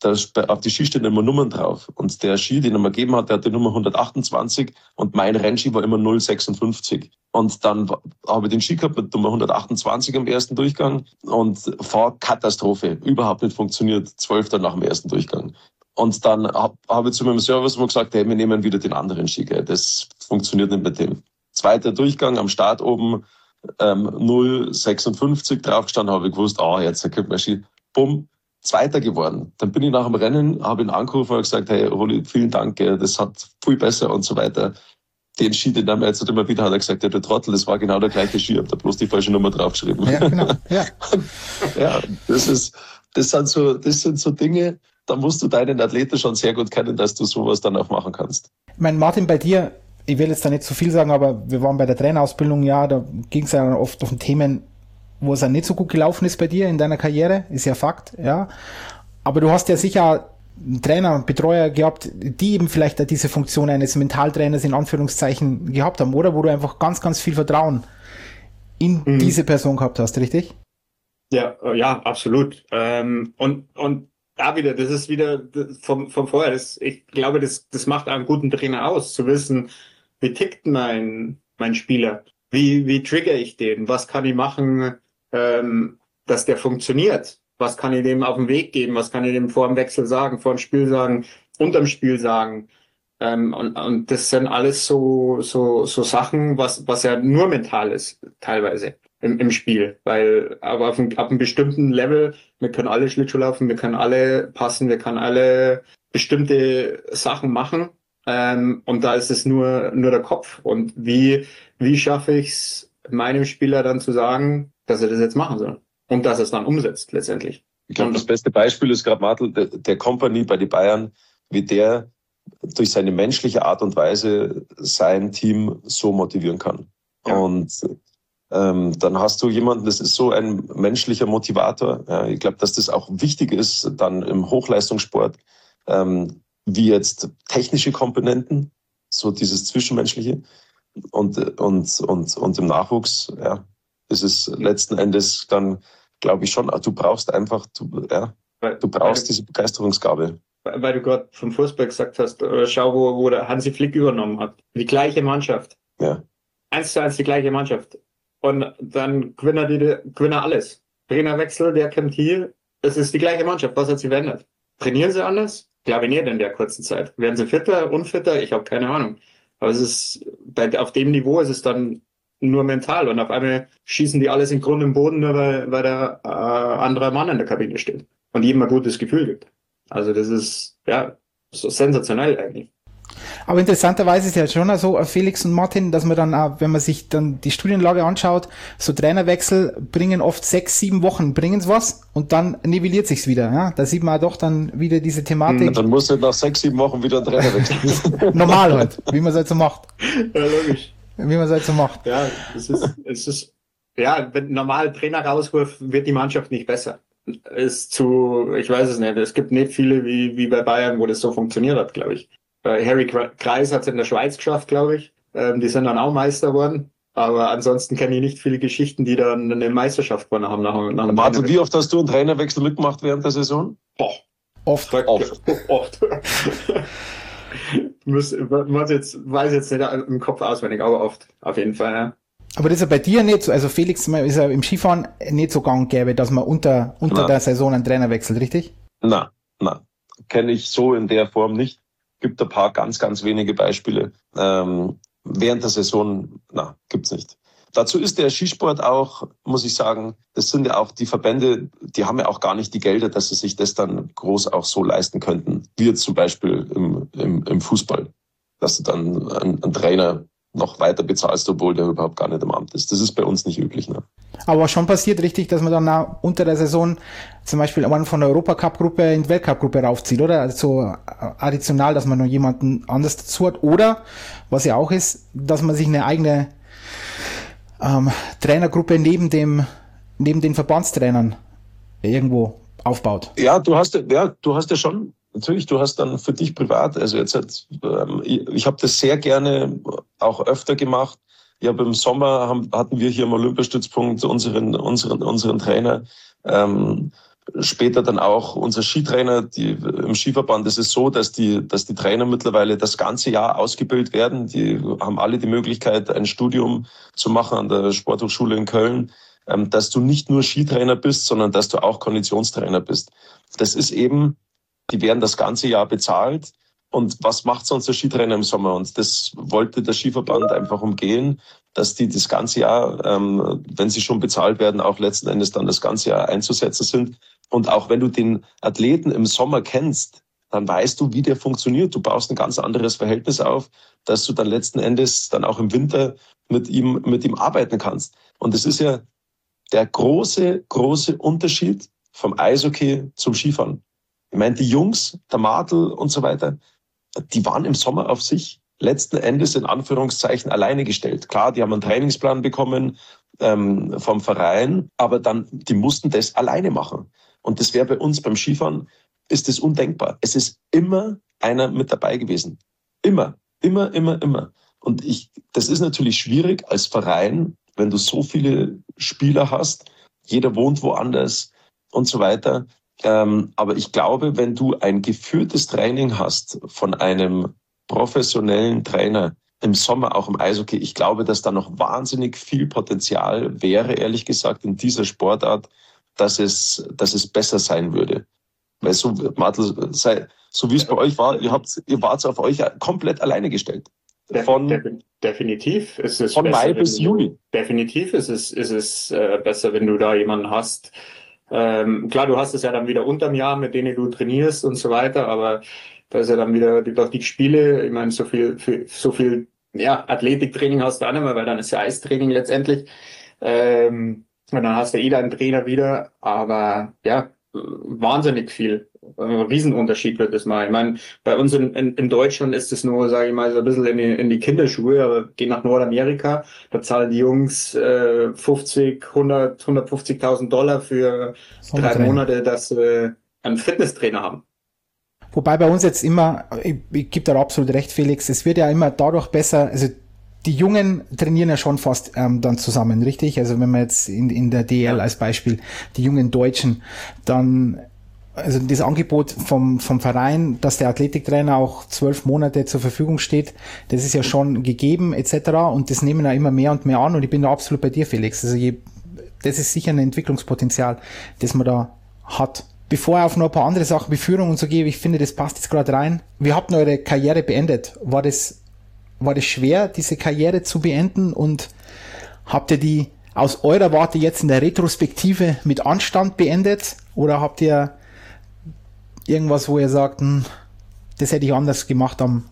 da auf die Ski stehen immer Nummern drauf. Und der Ski, den er mir gegeben hat, der hatte Nummer hundertachtundzwanzig und mein Rennski war immer null sechsundfünfzig. Und dann habe ich den Ski gehabt mit Nummer hundertachtundzwanzig im ersten Durchgang und fahr Katastrophe. Überhaupt nicht funktioniert. Zwölfter nach dem ersten Durchgang. Und dann habe hab ich zu meinem Service mal gesagt, hey, wir nehmen wieder den anderen Ski. Gell. Das funktioniert nicht mit dem. Zweiter Durchgang am Start oben, ähm, null sechsundfünfzig draufgestanden, habe ich gewusst, ah, oh, jetzt kommt mein Ski. Bumm. Zweiter geworden. Dann bin ich nach dem Rennen, habe ihn angerufen und gesagt, hey, Roli, vielen Dank, das hat viel besser und so weiter. Den Ski, den er mir jetzt immer wieder hat, er gesagt, ja, der Trottel, das war genau der gleiche Ski, ich habe da bloß die falsche Nummer draufgeschrieben. Ja, genau. Ja, ja das, ist, das, sind so, das sind so Dinge, da musst du deinen Athleten schon sehr gut kennen, dass du sowas dann auch machen kannst. Ich meine, Martin, bei dir, ich will jetzt da nicht zu viel sagen, aber wir waren bei der Trainerausbildung, ja, da ging es ja dann oft um Themen, wo es dann nicht so gut gelaufen ist bei dir in deiner Karriere, ist ja Fakt, ja. Aber du hast ja sicher einen Trainer, Betreuer gehabt, die eben vielleicht diese Funktion eines Mentaltrainers in Anführungszeichen gehabt haben, oder? Wo du einfach ganz, ganz viel Vertrauen in mhm. diese Person gehabt hast, richtig? Ja, ja, absolut. Ähm, und, und da wieder, das ist wieder vom, vom vorher, das, ich glaube, das, das macht einen guten Trainer aus, zu wissen, wie tickt mein, mein Spieler? Wie, wie trigger ich den? Was kann ich machen, ähm, dass der funktioniert? Was kann ich dem auf den Weg geben? Was kann ich dem vor dem Wechsel sagen, vor dem Spiel sagen, unterm Spiel sagen? Ähm, und, und das sind alles so, so, so Sachen, was, was ja nur mental ist, teilweise im, im Spiel. Weil, aber auf, ein, auf einem bestimmten Level, wir können alle Schlittschuh laufen, wir können alle passen, wir können alle bestimmte Sachen machen. Ähm, und da ist es nur, nur der Kopf. Und wie, wie schaffe ich es, meinem Spieler dann zu sagen, dass er das jetzt machen soll? Und dass er es dann umsetzt, letztendlich. Ich glaube, das beste Beispiel ist gerade Martel, der, der Kompanie bei den Bayern, wie der durch seine menschliche Art und Weise sein Team so motivieren kann. Ja. Und ähm, dann hast du jemanden, das ist so ein menschlicher Motivator. Ja, ich glaube, dass das auch wichtig ist, dann im Hochleistungssport, ähm, wie jetzt technische Komponenten, so dieses Zwischenmenschliche. Und, und, und, und im Nachwuchs, ja, ist es letzten Endes dann, glaube ich schon, du brauchst einfach, du, ja, weil, du brauchst weil, diese Begeisterungsgabe. Weil, weil du gerade vom Fußball gesagt hast, oder schau, wo, wo der Hansi Flick übernommen hat. Die gleiche Mannschaft. Ja. Eins zu eins die gleiche Mannschaft. Und dann gewinnt er, gewinnt er alles. Trainerwechsel, der kommt hier, es ist die gleiche Mannschaft. Was hat sich verändert? Trainieren sie anders? Glaube ich nicht in der kurzen Zeit. Werden sie fitter, unfitter? Ich habe keine Ahnung. Aber es ist, bei, auf dem Niveau ist es dann nur mental und auf einmal schießen die alles im Grund im Boden, nur weil, weil der äh, andere Mann in der Kabine steht und jedem ein gutes Gefühl gibt. Also das ist, ja, so sensationell eigentlich. Aber interessanterweise ist ja schon so, Felix und Martin, dass man dann, auch, wenn man sich dann die Studienlage anschaut, so Trainerwechsel bringen oft sechs, sieben Wochen, bringen's was und dann nivelliert sich's wieder. Ja? Da sieht man auch doch dann wieder diese Thematik. Und dann musst du nach sechs, sieben Wochen wieder einen Trainer wechseln. Normal halt, wie man es halt so macht. Ja, logisch. Wie man es halt so macht. Ja, es ist, es ist, ja, wenn normal Trainer rauswirft, wird die Mannschaft nicht besser. Ist zu, ich weiß es nicht, es gibt nicht viele wie, wie bei Bayern, wo das so funktioniert hat, glaube ich. Bei Harry Kreis hat es in der Schweiz geschafft, glaube ich. Ähm, die sind dann auch Meister geworden. Aber ansonsten kenne ich nicht viele Geschichten, die dann eine Meisterschaft gewonnen haben. Nach, nach Martin, wie oft hast du einen Trainerwechsel mitgemacht während der Saison? Boah. Oft. Oft. Oft. muss, muss jetzt, weiß jetzt nicht im Kopf auswendig, aber oft. Auf jeden Fall, ja. Aber das ist ja bei dir nicht so, also Felix ist ja im Skifahren nicht so gang und gäbe, dass man unter, unter der Saison einen Trainer wechselt, richtig? Nein, nein. Kenne ich so in der Form nicht. Gibt ein paar ganz, ganz wenige Beispiele. Ähm, während der Saison, na, gibt's nicht. Dazu ist der Skisport auch, muss ich sagen, das sind ja auch die Verbände, die haben ja auch gar nicht die Gelder, dass sie sich das dann groß auch so leisten könnten. Wie jetzt zum Beispiel im, im, im Fußball, dass du dann einen, einen Trainer noch weiter bezahlst, obwohl der überhaupt gar nicht im Amt ist. Das ist bei uns nicht üblich. Ne? Aber schon passiert richtig, dass man dann auch unter der Saison zum Beispiel einen von der Europacup-Gruppe in die Weltcup-Gruppe raufzieht, oder? Also additional, dass man noch jemanden anders dazu hat. Oder, was ja auch ist, dass man sich eine eigene ähm, Trainergruppe neben dem, neben den Verbandstrainern irgendwo aufbaut. Ja, du hast ja, du hast ja schon, natürlich, du hast dann für dich privat, also jetzt hat, ähm, ich, ich habe das sehr gerne auch öfter gemacht. Ich habe im Sommer haben, hatten wir hier am Olympiastützpunkt unseren unseren unseren Trainer ähm, später dann auch unser Skitrainer, die im Skiverband ist es so, dass die, dass die Trainer mittlerweile das ganze Jahr ausgebildet werden. Die haben alle die Möglichkeit, ein Studium zu machen an der Sporthochschule in Köln, ähm, dass du nicht nur Skitrainer bist, sondern dass du auch Konditionstrainer bist. Das ist eben, die werden das ganze Jahr bezahlt. Und was macht sonst der Skitrainer im Sommer? Und das wollte der Skiverband einfach umgehen, dass die das ganze Jahr, ähm, wenn sie schon bezahlt werden, auch letzten Endes dann das ganze Jahr einzusetzen sind. Und auch wenn du den Athleten im Sommer kennst, dann weißt du, wie der funktioniert. Du baust ein ganz anderes Verhältnis auf, dass du dann letzten Endes dann auch im Winter mit ihm, mit ihm arbeiten kannst. Und das ist ja der große, große Unterschied vom Eishockey zum Skifahren. Ich meine, die Jungs, der Martl und so weiter, die waren im Sommer auf sich letzten Endes in Anführungszeichen alleine gestellt. Klar, die haben einen Trainingsplan bekommen ähm, vom Verein, aber dann, die mussten das alleine machen. Und das wäre bei uns beim Skifahren, ist das undenkbar. Es ist immer einer mit dabei gewesen. Immer, immer, immer, immer. Und ich, das ist natürlich schwierig als Verein, wenn du so viele Spieler hast, jeder wohnt woanders und so weiter. Ähm, aber ich glaube, wenn du ein geführtes Training hast von einem professionellen Trainer im Sommer, auch im Eishockey, ich glaube, dass da noch wahnsinnig viel Potenzial wäre, ehrlich gesagt, in dieser Sportart, dass es, dass es besser sein würde. Weil so, Martl, sei, so wie es bei euch war, ihr habt, ihr wart auf euch komplett alleine gestellt. Von, De- definitiv ist es von besser, Mai bis du, Juli. Definitiv ist es, ist es äh, besser, wenn du da jemanden hast. Ähm, klar, du hast es ja dann wieder unterm Jahr, mit denen du trainierst und so weiter, aber da ist ja dann wieder durch die Spiele, ich meine, so viel, für, so viel, ja, Athletiktraining hast du auch nicht mehr, weil dann ist ja Eistraining letztendlich. Ähm, und dann hast du eh deinen Trainer wieder, aber ja, wahnsinnig viel. Ein Riesenunterschied wird das mal. Ich meine, bei uns in, in, in Deutschland ist es nur, sage ich mal, so ein bisschen in die, in die Kinderschuhe, aber geh nach Nordamerika, da zahlen die Jungs äh, fünfzig, hundert, hundertfünfzigtausend Dollar für drei Monate, dass sie äh, einen Fitnesstrainer haben. Wobei bei uns jetzt immer, ich, ich gebe da absolut recht, Felix, es wird ja immer dadurch besser, also die Jungen trainieren ja schon fast ähm, dann zusammen, richtig? Also wenn man jetzt in, in der D L als Beispiel die jungen Deutschen, dann also das Angebot vom, vom Verein, dass der Athletiktrainer auch zwölf Monate zur Verfügung steht, das ist ja schon gegeben et cetera. Und das nehmen ja immer mehr und mehr an und ich bin da absolut bei dir, Felix. Also je, das ist sicher ein Entwicklungspotenzial, das man da hat. Bevor ich auf noch ein paar andere Sachen wie Führung und so gehe, ich finde, das passt jetzt gerade rein. Wie habt ihr eure Karriere beendet? War das War das schwer, diese Karriere zu beenden und habt ihr die aus eurer Warte jetzt in der Retrospektive mit Anstand beendet oder habt ihr irgendwas, wo ihr sagt, hm, das hätte ich anders gemacht am,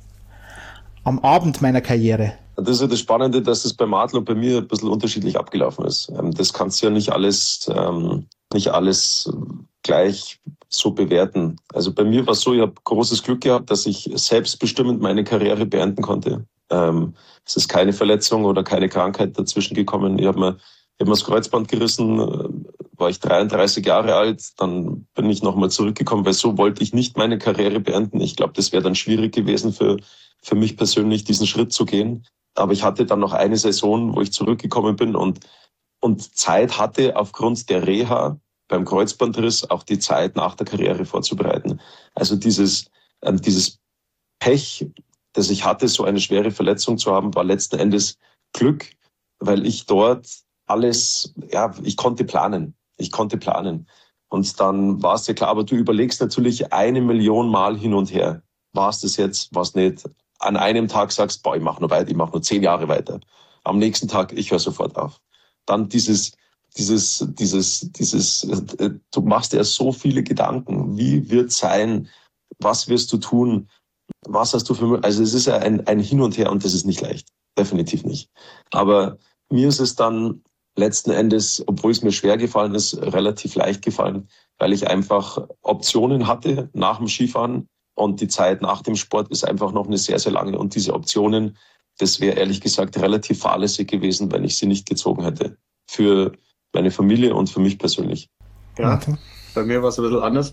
am Abend meiner Karriere? Das ist ja das Spannende, dass das bei Martl und bei mir ein bisschen unterschiedlich abgelaufen ist. Das kannst du ja nicht alles, ähm, nicht alles gleich so bewerten. Also bei mir war es so, ich habe großes Glück gehabt, dass ich selbstbestimmend meine Karriere beenden konnte. Ähm, es ist keine Verletzung oder keine Krankheit dazwischen gekommen. Ich habe mir, ich hab mir das Kreuzband gerissen, war ich dreiunddreißig Jahre alt, dann bin ich nochmal zurückgekommen, weil so wollte ich nicht meine Karriere beenden. Ich glaube, das wäre dann schwierig gewesen für, für mich persönlich, diesen Schritt zu gehen. Aber ich hatte dann noch eine Saison, wo ich zurückgekommen bin und, und Zeit hatte, aufgrund der Reha beim Kreuzbandriss auch die Zeit nach der Karriere vorzubereiten. Also dieses, äh, dieses Pech, das ich hatte, so eine schwere Verletzung zu haben, war letzten Endes Glück, weil ich dort alles, ja, ich konnte planen. Ich konnte planen. Und dann war es ja klar, aber du überlegst natürlich eine Million Mal hin und her. War es das jetzt, war es nicht? An einem Tag sagst, boah, ich mache nur weiter, ich mache nur zehn Jahre weiter. Am nächsten Tag, ich höre sofort auf. Dann dieses, dieses, dieses, dieses, äh, du machst dir so viele Gedanken. Wie wird sein? Was wirst du tun? Was hast du für, also es ist ja ein, ein Hin und Her und das ist nicht leicht. Definitiv nicht. Aber mir ist es dann letzten Endes, obwohl es mir schwer gefallen ist, relativ leicht gefallen, weil ich einfach Optionen hatte nach dem Skifahren und die Zeit nach dem Sport ist einfach noch eine sehr, sehr lange und diese Optionen, das wäre ehrlich gesagt relativ fahrlässig gewesen, wenn ich sie nicht gezogen hätte. Für meine Familie und für mich persönlich. Ja, okay. Bei mir war es ein bisschen anders.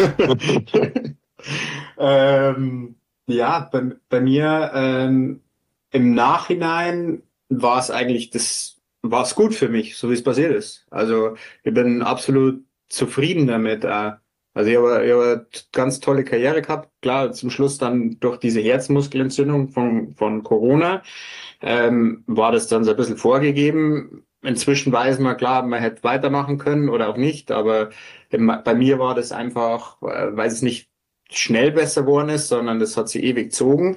ähm, ja, bei, bei mir ähm, im Nachhinein war es eigentlich das, war es gut für mich, so wie es passiert ist. Also ich bin absolut zufrieden damit. Äh. Also ich habe, ich habe eine ganz tolle Karriere gehabt. Klar, zum Schluss dann durch diese Herzmuskelentzündung von, von Corona ähm, war das dann so ein bisschen vorgegeben. Inzwischen weiß man, klar, man hätte weitermachen können oder auch nicht, aber bei mir war das einfach, äh, weil es nicht schnell besser geworden ist, sondern das hat sich ewig gezogen,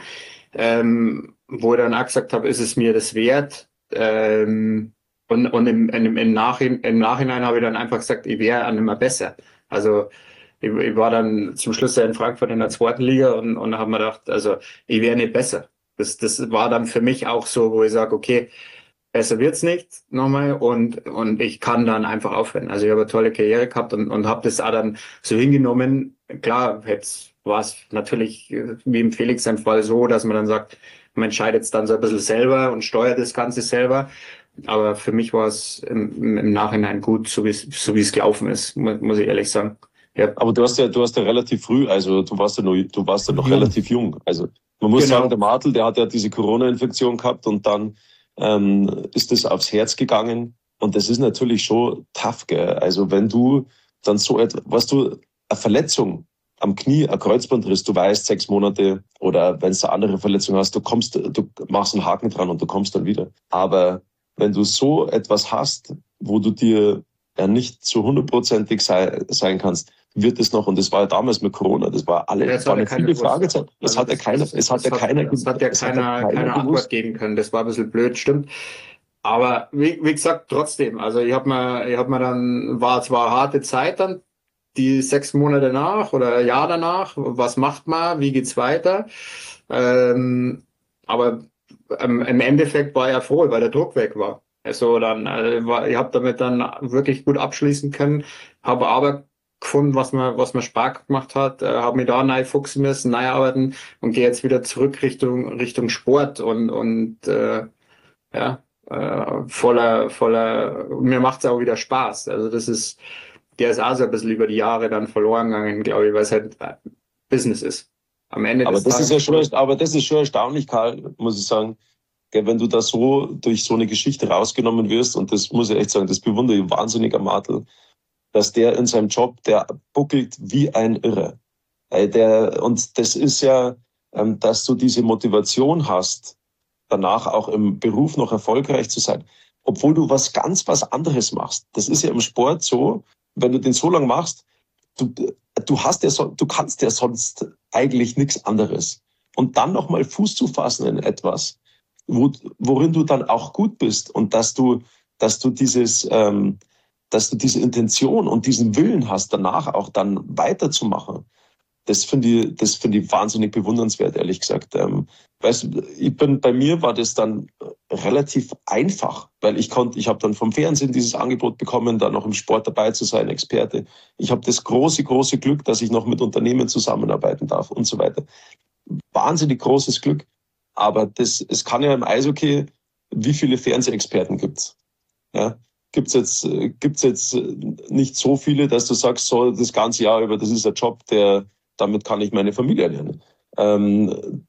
ähm, wo ich dann auch gesagt habe, ist es mir das wert? Ähm, und und im, im, im, Nachhinein, im Nachhinein habe ich dann einfach gesagt, ich wäre nicht mehr besser. Also ich, ich war dann zum Schluss ja in Frankfurt in der zweiten Liga und, und habe mir gedacht, also ich wäre nicht besser. Das, das war dann für mich auch so, wo ich sage, okay, besser wird's nicht nochmal und und ich kann dann einfach aufhören. Also ich habe eine tolle Karriere gehabt und, und habe das auch dann so hingenommen. Klar, jetzt war es natürlich äh, wie im Felix sein Fall so, dass man dann sagt, man entscheidet es dann so ein bisschen selber und steuert das Ganze selber. Aber für mich war es im, im Nachhinein gut, so wie es so wie es gelaufen ist, mu- muss ich ehrlich sagen. Ja, Aber du hast ja, du hast ja relativ früh, also du warst ja noch, du warst ja noch Jung. relativ jung. Also man muss Genau. sagen, der Martel, der hat ja diese Corona-Infektion gehabt und dann ähm, ist das aufs Herz gegangen. Und das ist natürlich schon tough, gell? Also wenn du dann so etwas, was du, eine Verletzung am Knie, ein Kreuzbandriss, du weißt sechs Monate oder wenn du eine andere Verletzung hast, du kommst, du machst einen Haken dran und du kommst dann wieder. Aber wenn du so etwas hast, wo du dir ja nicht zu hundertprozentig sei, sein kannst, wird es noch, und das war ja damals mit Corona, das war alle, das waren hatte ja keiner viele gewusst. Fragezeichen. Das Also hat ja keiner, das, es hat ja das keiner, das hat ja es hat keiner, ja keine Antwort gewusst. geben können. Das war ein bisschen blöd, stimmt. Aber wie, wie gesagt, trotzdem. Also ich habe mir, ich habe mir dann, war zwar eine harte Zeit dann, die sechs Monate nach oder ein Jahr danach. Was macht man? Wie geht's weiter? Ähm, aber im, im Endeffekt war ich ja froh, weil der Druck weg war. Also dann, äh, war, ich habe damit dann wirklich gut abschließen können, habe aber gefunden, was mir, was mir Spaß gemacht hat, äh, habe mich da neu fuchsen müssen, neu arbeiten und gehe jetzt wieder zurück Richtung Richtung Sport und und äh, ja, äh, voller voller mir macht's auch wieder Spaß. Also das ist, der ist auch so ein bisschen über die Jahre dann verloren gegangen, glaube ich, weil es halt äh, Business ist. Am Ende Aber des das ist ja Tages. schon, aber das ist schon erstaunlich, Karl, muss ich sagen, gell, wenn du da so durch so eine Geschichte rausgenommen wirst, und das muss ich echt sagen, das bewundere ich wahnsinnig am Martel, dass der in seinem Job, der buckelt wie ein Irrer. Ey, der, und das ist ja, ähm, dass du diese Motivation hast, danach auch im Beruf noch erfolgreich zu sein, obwohl du was ganz was anderes machst. Das ist ja im Sport so, wenn du den so lang machst, du, du hast ja so, du kannst ja sonst eigentlich nichts anderes. Und dann nochmal Fuß zu fassen in etwas, wo, worin du dann auch gut bist und dass du, dass du dieses, ähm, dass du diese Intention und diesen Willen hast, danach auch dann weiterzumachen. Das finde ich, das finde ich wahnsinnig bewundernswert, ehrlich gesagt. Ähm, weißt, ich bin, bei mir war das dann relativ einfach, weil ich konnte, ich habe dann vom Fernsehen dieses Angebot bekommen, da noch im Sport dabei zu sein, Experte. Ich habe das große, große Glück, dass ich noch mit Unternehmen zusammenarbeiten darf und so weiter. Wahnsinnig großes Glück. Aber das, es kann ja im Eishockey, wie viele Fernsehexperten gibt's? Ja, gibt's jetzt, gibt's jetzt nicht so viele, dass du sagst, so das ganze Jahr über, das ist ein Job, der, damit kann ich meine Familie ernähren. Ähm,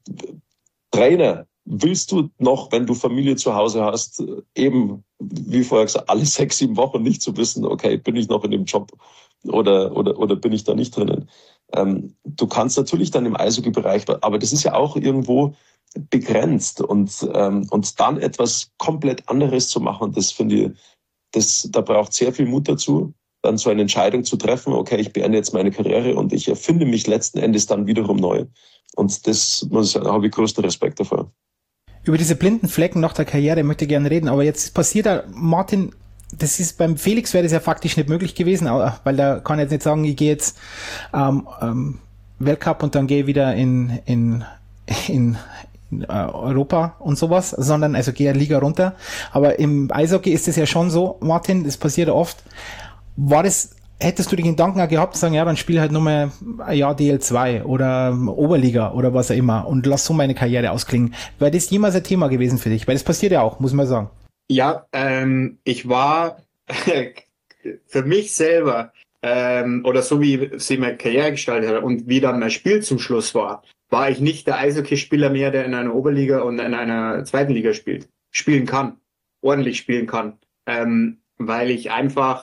Trainer, willst du noch, wenn du Familie zu Hause hast, eben, wie vorher gesagt, alle sechs, sieben Wochen nicht zu wissen, okay, bin ich noch in dem Job oder, oder, oder bin ich da nicht drinnen? Ähm, du kannst natürlich dann im Eishockey-Bereich, aber das ist ja auch irgendwo begrenzt und, ähm, und dann etwas komplett anderes zu machen, das finde ich, das, da braucht sehr viel Mut dazu, dann so eine Entscheidung zu treffen, okay, ich beende jetzt meine Karriere und ich erfinde mich letzten Endes dann wiederum neu. Und das muss ich sagen, habe ich größten Respekt davor. Über diese blinden Flecken nach der Karriere möchte ich gerne reden, aber jetzt passiert da, Martin, das ist beim Felix wäre das ja faktisch nicht möglich gewesen, weil da kann jetzt nicht sagen, ich gehe jetzt ähm, ähm, Weltcup und dann gehe ich wieder in, in, in, in äh, Europa und sowas, sondern also gehe eine Liga runter. Aber im Eishockey ist es ja schon so, Martin, das passiert ja oft. War das, hättest du die Gedanken auch gehabt, zu sagen, ja, dann spiele halt nur mal ein Jahr D L zwei oder Oberliga oder was auch immer und lass so meine Karriere ausklingen. Wäre das jemals ein Thema gewesen für dich? Weil das passiert ja auch, muss man sagen. Ja, ähm, ich war für mich selber, ähm, oder so wie sie meine Karriere gestaltet hat und wie dann mein Spiel zum Schluss war, war ich nicht der Eishockeyspieler mehr, der in einer Oberliga und in einer zweiten Liga spielt, spielen kann, ordentlich spielen kann, ähm, weil ich einfach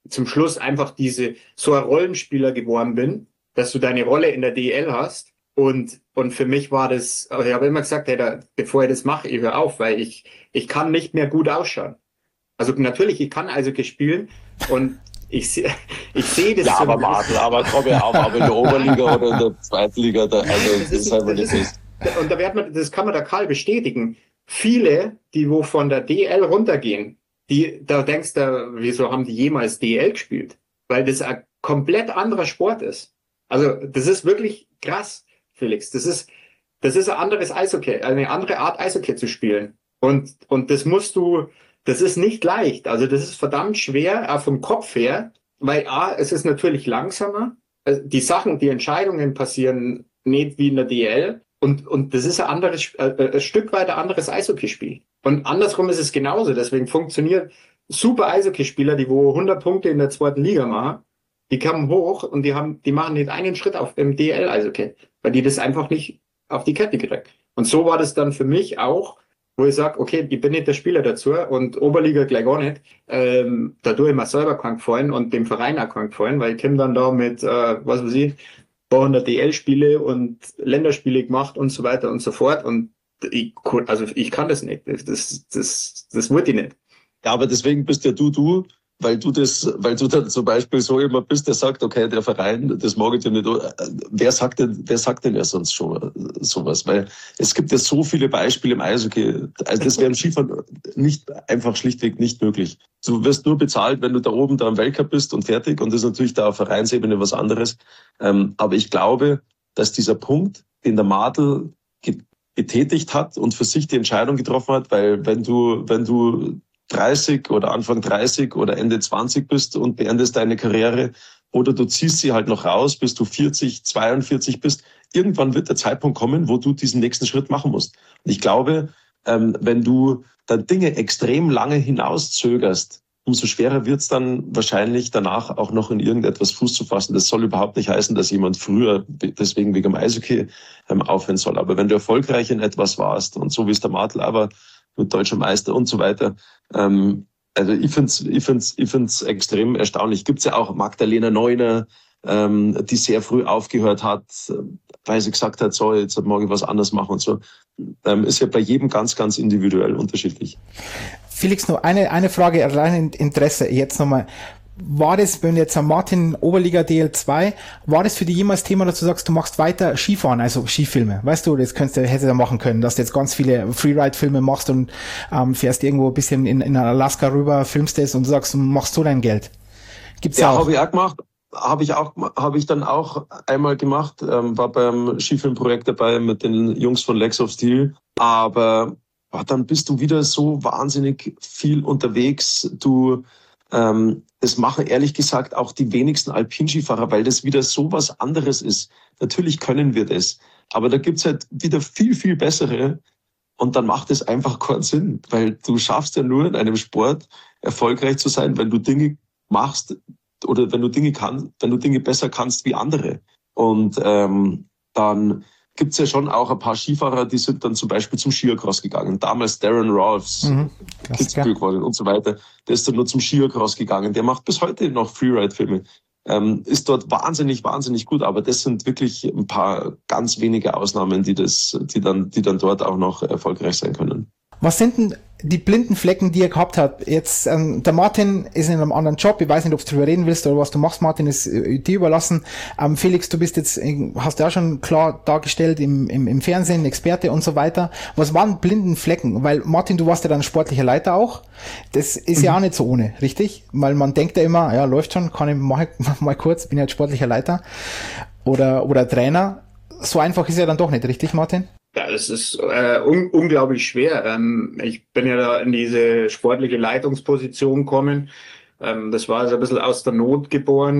zum Schluss einfach diese, so ein Rollenspieler geworden bin, dass du deine Rolle in der D E L hast. Und, und für mich war das, ich habe immer gesagt, hey, da, bevor ich das mache, ich höre auf, weil ich, ich kann nicht mehr gut ausschauen. Also natürlich, ich kann Eishockey spielen und ich sehe ich sehe das. Ja, so aber Martin, aber komm ja auf, aber in der Oberliga oder in der zweiten Liga, da, also Nein, das ist einfach nicht ist, und da wird man, das kann man der Karl bestätigen. Viele, die wo von der D E L runtergehen, die, da denkst du, wieso haben die jemals D E L gespielt? Weil das ein komplett anderer Sport ist. Also das ist wirklich krass, Felix. Das ist, das ist ein anderes Eishockey, eine andere Art Eishockey zu spielen. Und, und das musst du, das ist nicht leicht. Also das ist verdammt schwer, auch vom Kopf her, weil A, es ist natürlich langsamer. Also die Sachen, die Entscheidungen passieren nicht wie in der D E L. Und, und das ist ein anderes, äh, ein Stück weit ein anderes Eishockeyspiel. Und andersrum ist es genauso. Deswegen funktioniert super Eishockeyspieler, die wo hundert Punkte in der zweiten Liga machen, die kommen hoch und die haben, die machen nicht einen Schritt auf im D E L-Eishockey, weil die das einfach nicht auf die Kette kriegen. Und so war das dann für mich auch, wo ich sage, okay, ich bin nicht der Spieler dazu und Oberliga gleich gar nicht. Ähm, da tue ich mir selber keinen Gefallen und dem Verein auch keinen Gefallen, weil ich komme dann da mit, äh, was weiß ich, zweihundert D L-Spiele und Länderspiele gemacht und so weiter und so fort. Und ich, also ich kann das nicht. Das, das, das wollte ich nicht. Ja, aber deswegen bist ja du du, weil du das, weil du dann zum Beispiel so immer bist, der sagt, okay, der Verein, das mag ich dir nicht. Wer sagt denn, wer sagt denn ja sonst schon sowas? Weil es gibt ja so viele Beispiele im Eishockey. Also das wäre im Skifahren nicht, einfach schlichtweg nicht möglich. Du wirst nur bezahlt, wenn du da oben da im Weltcup bist und fertig. Und das ist natürlich da auf Vereinsebene was anderes. Aber ich glaube, dass dieser Punkt, den der Martel getätigt hat und für sich die Entscheidung getroffen hat, weil wenn du, wenn du dreißig oder Anfang dreißig oder Ende zwanzig bist und beendest deine Karriere oder du ziehst sie halt noch raus, bis du vierzig, zweiundvierzig bist. Irgendwann wird der Zeitpunkt kommen, wo du diesen nächsten Schritt machen musst. Und ich glaube, ähm, wenn du da Dinge extrem lange hinauszögerst, umso schwerer wird es dann wahrscheinlich danach auch noch in irgendetwas Fuß zu fassen. Das soll überhaupt nicht heißen, dass jemand früher deswegen wegen dem Eishockey ähm, aufhören soll. Aber wenn du erfolgreich in etwas warst und so wie es der Martel aber mit deutscher Meister und so weiter. Ähm, also ich finde es ich find's, ich find's extrem erstaunlich. Gibt es ja auch Magdalena Neuner, ähm, die sehr früh aufgehört hat, weil sie gesagt hat, so, jetzt mag ich was anderes machen und so. Ähm, ist ja bei jedem ganz, ganz individuell unterschiedlich. Felix, noch eine, eine Frage, rein Interesse jetzt nochmal. War das, wenn jetzt am Martin Oberliga D L zwei, war das für dich jemals Thema, dass du sagst, du machst weiter Skifahren, also Skifilme? Weißt du, das könntest du, hättest du da machen können, dass du jetzt ganz viele Freeride-Filme machst und ähm, fährst irgendwo ein bisschen in, in Alaska rüber, filmst das und sagst, du machst so dein Geld. Gibt's ja, auch? habe ich auch gemacht. Habe ich auch, habe ich dann auch einmal gemacht, ähm, war beim Skifilmprojekt dabei mit den Jungs von Legs of Steel. Aber boah, dann bist du wieder so wahnsinnig viel unterwegs. Du Ähm, das machen ehrlich gesagt auch die wenigsten Alpinskifahrer, weil das wieder so was anderes ist. Natürlich können wir das, aber da gibt's halt wieder viel, viel bessere und dann macht es einfach keinen Sinn, weil du schaffst ja nur in einem Sport erfolgreich zu sein, wenn du Dinge machst oder wenn du Dinge kannst, wenn du Dinge besser kannst wie andere. Und ähm, dann gibt's ja schon auch ein paar Skifahrer, die sind dann zum Beispiel zum Skiercross gegangen. Damals Darren Rolfs, Mhm, Kitzbühel und so weiter. Der ist dann nur zum Skiercross gegangen. Der macht bis heute noch Freeride-Filme. Ähm, ist dort wahnsinnig, wahnsinnig gut. Aber das sind wirklich ein paar ganz wenige Ausnahmen, die das, die dann, die dann dort auch noch erfolgreich sein können. Was sind denn die blinden Flecken, die ihr gehabt habt? Jetzt, ähm, der Martin ist in einem anderen Job. Ich weiß nicht, ob du drüber reden willst oder was du machst, Martin, ist äh, dir überlassen. Ähm, Felix, du bist jetzt, äh, hast du auch schon klar dargestellt im, im, im Fernsehen, Experte und so weiter. Was waren blinden Flecken? Weil, Martin, du warst ja dann sportlicher Leiter auch. Das ist mhm. ja auch nicht so ohne, richtig? Weil man denkt ja immer, ja, läuft schon, kann ich, mach ich mach mal kurz, bin ja jetzt sportlicher Leiter oder, oder Trainer. So einfach ist ja dann doch nicht, richtig, Martin? Ja, es ist äh, un unglaublich schwer. Ähm, ich bin ja da in diese sportliche Leitungsposition gekommen. Ähm, das war also ein bisschen aus der Not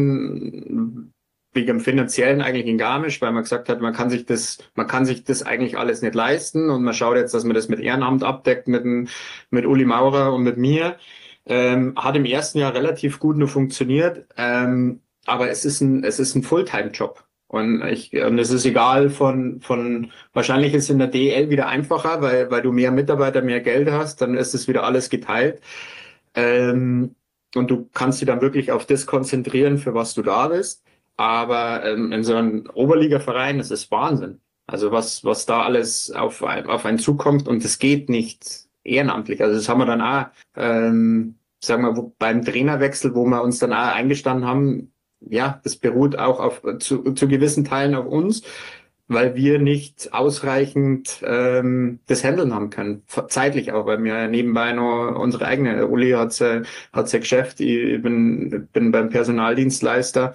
geboren, wegen dem Finanziellen eigentlich in Garmisch, weil man gesagt hat, man kann sich das, man kann sich das eigentlich alles nicht leisten und man schaut jetzt, dass man das mit Ehrenamt abdeckt, mit, dem, mit Uli Maurer und mit mir. Ähm, hat im ersten Jahr relativ gut nur funktioniert, ähm, aber es ist ein, es ist ein Fulltime-Job. Und ich, und es ist egal von, von, wahrscheinlich ist es in der D E L wieder einfacher, weil, weil du mehr Mitarbeiter, mehr Geld hast, dann ist es wieder alles geteilt. Ähm, und du kannst dich dann wirklich auf das konzentrieren, für was du da bist. Aber ähm, in so einem Oberligaverein, das ist Wahnsinn. Also was was da alles auf, auf einen zukommt, und das geht nicht ehrenamtlich. Also das haben wir dann auch, ähm, sagen wir, wo, beim Trainerwechsel, wo wir uns dann auch eingestanden haben, ja, das beruht auch auf zu, zu gewissen Teilen auf uns, weil wir nicht ausreichend ähm, das Handeln haben können. Zeitlich auch, weil wir nebenbei noch unsere eigene, Uli hat sein hat sein Geschäft, ich bin, bin beim Personaldienstleister.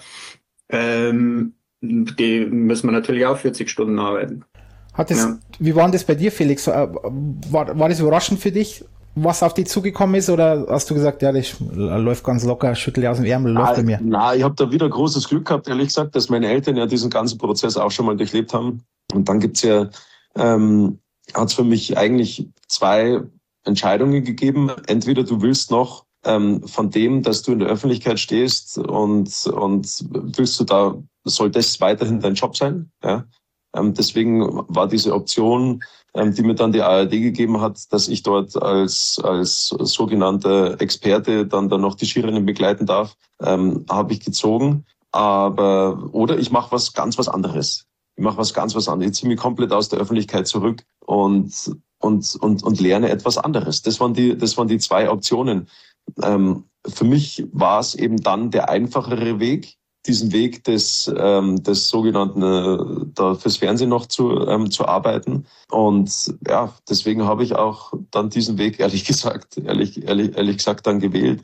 Ähm, die müssen wir natürlich auch vierzig Stunden arbeiten. Hat das, Ja. Wie war denn das bei dir, Felix? War, war das überraschend für dich, was auf dich zugekommen ist, oder hast du gesagt, ja, das läuft ganz locker, schüttel aus dem Ärmel, läuft bei mir? Na, ich habe da wieder großes Glück gehabt, ehrlich gesagt, dass meine Eltern ja diesen ganzen Prozess auch schon mal durchlebt haben. Und dann gibt's ja, ähm, hat es für mich eigentlich zwei Entscheidungen gegeben. Entweder du willst noch ähm, von dem, dass du in der Öffentlichkeit stehst, und und willst du da, soll das weiterhin dein Job sein? Ja. Ähm, deswegen war diese Option, ähm, die mir dann die A R D gegeben hat, dass ich dort als als sogenannter Experte dann dann noch die Skirennen begleiten darf, ähm, habe ich gezogen. Aber oder ich mache was ganz was anderes. Ich mache was ganz was anderes. Ich ziehe mich komplett aus der Öffentlichkeit zurück und und und und lerne etwas anderes. Das waren die das waren die zwei Optionen. Ähm, für mich war es eben dann der einfachere Weg, diesen Weg des ähm, des sogenannten äh, da fürs Fernsehen noch zu ähm, zu arbeiten. Und ja, deswegen habe ich auch dann diesen Weg, ehrlich gesagt, ehrlich ehrlich ehrlich gesagt dann gewählt.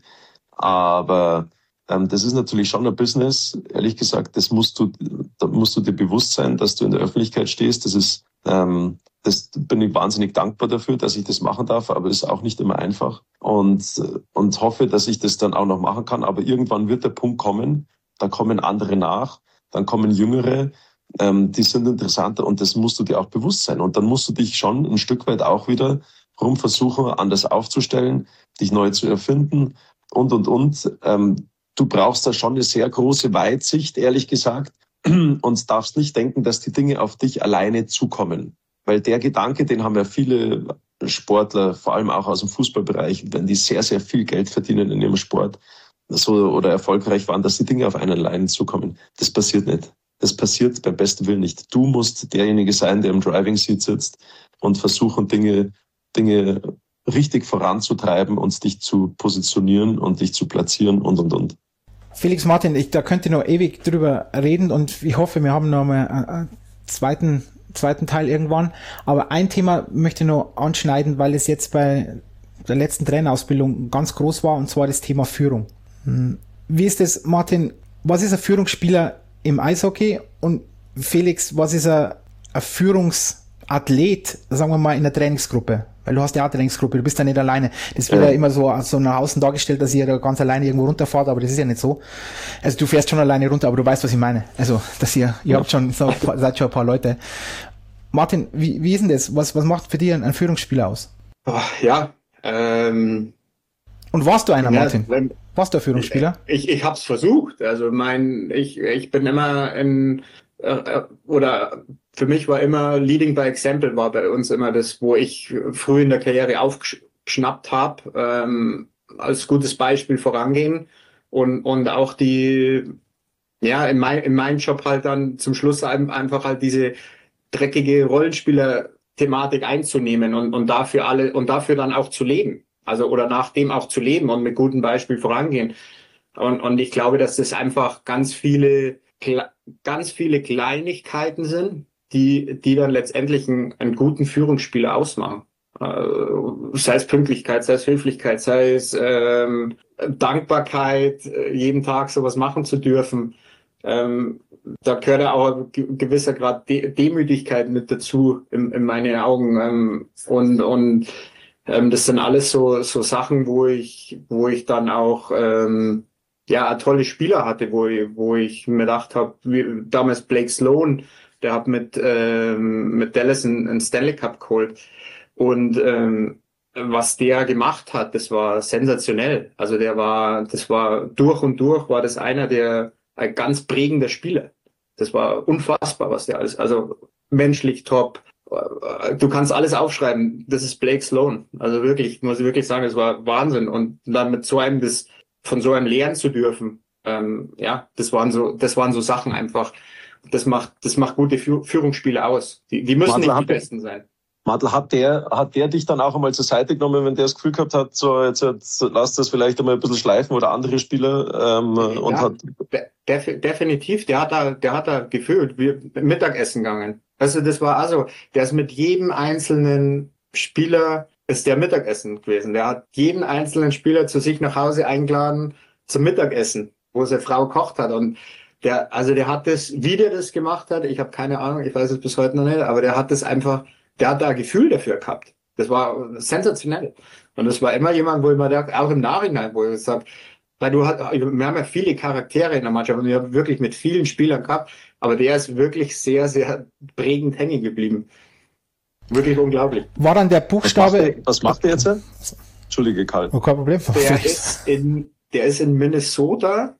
Aber ähm, das ist natürlich schon ein Business, ehrlich gesagt. Das musst du, da musst du dir bewusst sein, dass du in der Öffentlichkeit stehst. Das ist ähm, Das bin ich wahnsinnig dankbar dafür, dass ich das machen darf, aber ist auch nicht immer einfach. Und und hoffe, dass ich das dann auch noch machen kann. Aber irgendwann wird der Punkt kommen, da kommen andere nach, dann kommen Jüngere, ähm, die sind interessanter, und das musst du dir auch bewusst sein. Und dann musst du dich schon ein Stück weit auch wieder rum versuchen, anders aufzustellen, dich neu zu erfinden und, und, und. Ähm, du brauchst da schon eine sehr große Weitsicht, ehrlich gesagt, und darfst nicht denken, dass die Dinge auf dich alleine zukommen. Weil der Gedanke, den haben ja viele Sportler, vor allem auch aus dem Fußballbereich, wenn die sehr, sehr viel Geld verdienen in ihrem Sport, so oder erfolgreich waren, dass die Dinge auf einen alleine zukommen. Das passiert nicht. Das passiert beim besten Willen nicht. Du musst derjenige sein, der im Driving Seat sitzt und versuchen, Dinge, Dinge richtig voranzutreiben und dich zu positionieren und dich zu platzieren und, und, und. Felix, Martin, ich, da könnte noch ewig drüber reden, und ich hoffe, wir haben noch mal einen zweiten, zweiten Teil irgendwann. Aber ein Thema möchte ich noch anschneiden, weil es jetzt bei der letzten Trainerausbildung ganz groß war, und zwar das Thema Führung. Wie ist das, Martin, was ist ein Führungsspieler im Eishockey, und Felix, was ist ein, ein Führungsathlet, sagen wir mal, in der Trainingsgruppe? Weil du hast ja auch eine Trainingsgruppe, du bist ja nicht alleine. Das wird ja, ja immer so, so nach außen dargestellt, dass ihr da ganz alleine irgendwo runterfahrt, aber das ist ja nicht so. Also du fährst schon alleine runter, aber du weißt, was ich meine. Also, dass ihr, ihr habt schon, so, seid schon ein paar Leute. Martin, wie, wie ist denn das? Was, was macht für dich ein, ein Führungsspieler aus? Oh, ja, ähm, Und warst du einer, ja, Martin? Wenn, warst du ein Führungsspieler? Ich, ich, ich habe es versucht. Also mein, ich, ich bin immer in, äh, oder für mich war immer Leading by Example war bei uns immer das, wo ich früh in der Karriere aufgeschnappt habe, ähm, als gutes Beispiel vorangehen, und und auch die, ja, in, mein, in meinem Job halt dann zum Schluss einfach halt diese dreckige Rollenspieler-Thematik einzunehmen und, und dafür alle und dafür dann auch zu leben. Also oder nach dem auch zu leben und mit gutem Beispiel vorangehen. Und, und ich glaube, dass das einfach ganz viele, ganz viele Kleinigkeiten sind, die, die dann letztendlich einen, einen guten Führungsspieler ausmachen. Äh, sei es Pünktlichkeit, sei es Höflichkeit, sei es ähm, Dankbarkeit, jeden Tag sowas machen zu dürfen. Ähm, da gehört ja auch ein gewisser Grad De- Demütigkeit mit dazu, in, in meinen Augen. Ähm, und, und ähm, das sind alles so, so Sachen, wo ich, wo ich dann auch, ähm, ja, tolle Spieler hatte, wo ich, wo ich mir gedacht habe, damals Blake Sloan, der hat mit, ähm, mit Dallas einen, einen Stanley Cup geholt. Und ähm, was der gemacht hat, das war sensationell. Also der war, das war durch und durch, war das einer der ein ganz prägender Spieler. Das war unfassbar, was der alles, also menschlich top. Du kannst alles aufschreiben. Das ist Blake Sloan. Also wirklich, muss ich wirklich sagen, das war Wahnsinn. Und dann mit so einem das von so einem lernen zu dürfen. Ähm, ja, das waren so, das waren so Sachen einfach. Das macht, das macht gute Führungsspieler aus. Die, die müssen Martl, nicht die Besten sein. Martl, hat der, hat der dich dann auch einmal zur Seite genommen, wenn der das Gefühl gehabt hat, so, jetzt, jetzt lass das vielleicht einmal ein bisschen schleifen oder andere Spieler, ähm, ja, und hat. Def, definitiv, der hat da, der hat da gefühlt, wir Mittagessen gegangen. Also, das war also, der ist mit jedem einzelnen Spieler, ist der Mittagessen gewesen. Der hat jeden einzelnen Spieler zu sich nach Hause eingeladen zum Mittagessen, wo seine Frau gekocht hat. Und der, also der hat das, wie der das gemacht hat, ich habe keine Ahnung, ich weiß es bis heute noch nicht, aber der hat das einfach, der hat da ein Gefühl dafür gehabt. Das war sensationell. Und das war immer jemand, wo ich mir dachte, auch im Nachhinein, wo ich sage, weil du hast, wir haben ja viele Charaktere in der Mannschaft und wir haben wirklich mit vielen Spielern gehabt, aber der ist wirklich sehr, sehr prägend hängen geblieben. Wirklich unglaublich. War dann der Buchstabe... Was macht der, was macht der jetzt? Entschuldige, Karl. Oh, kein Problem. Der ist in, der ist in Minnesota.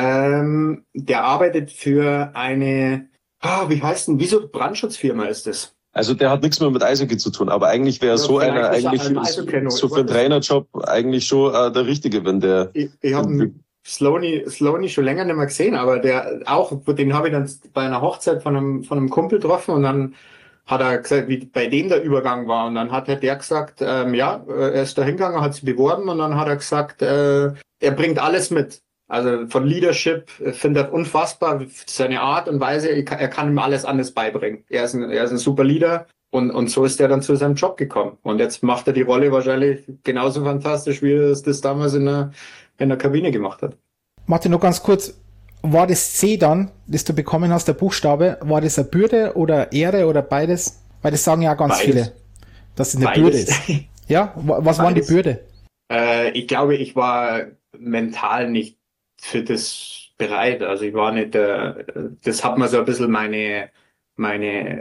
Ähm, der arbeitet für eine, oh, wie heißt denn, wie so Brandschutzfirma ist das? Also der hat nichts mehr mit Eishockey zu tun, aber eigentlich wäre ja, so einer eigentlich so, so für einen Trainerjob eigentlich schon äh, der Richtige, wenn der... Ich, ich habe Sloaney, Sloaney schon länger nicht mehr gesehen, aber der auch, den habe ich dann bei einer Hochzeit von einem, von einem Kumpel getroffen und dann hat er gesagt, wie bei dem der Übergang war. Und dann hat der gesagt, ähm, ja, er ist da hingegangen, hat sich beworben und dann hat er gesagt, äh, er bringt alles mit. Also von Leadership findet er unfassbar seine Art und Weise. Er kann ihm alles anderes beibringen. Er ist ein, er ist ein super Leader und, und so ist er dann zu seinem Job gekommen. Und jetzt macht er die Rolle wahrscheinlich genauso fantastisch, wie er es das damals in der, in der Kabine gemacht hat. Martin, noch ganz kurz. War das C dann, das du bekommen hast, der Buchstabe, war das eine Bürde oder Ehre oder beides? Weil das sagen ja auch ganz beides. Viele, dass es eine beides. Bürde ist. Ja, was beides. Waren die Bürde? Äh, ich glaube, ich war mental nicht für das bereit. Also ich war nicht, äh, das hat mir so ein bisschen meine, meine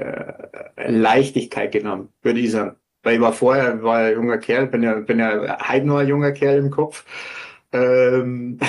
äh, Leichtigkeit genommen, würde ich sagen. Weil ich war vorher, war ein junger Kerl, bin ja, bin ja halt nur ein junger Kerl im Kopf. Ähm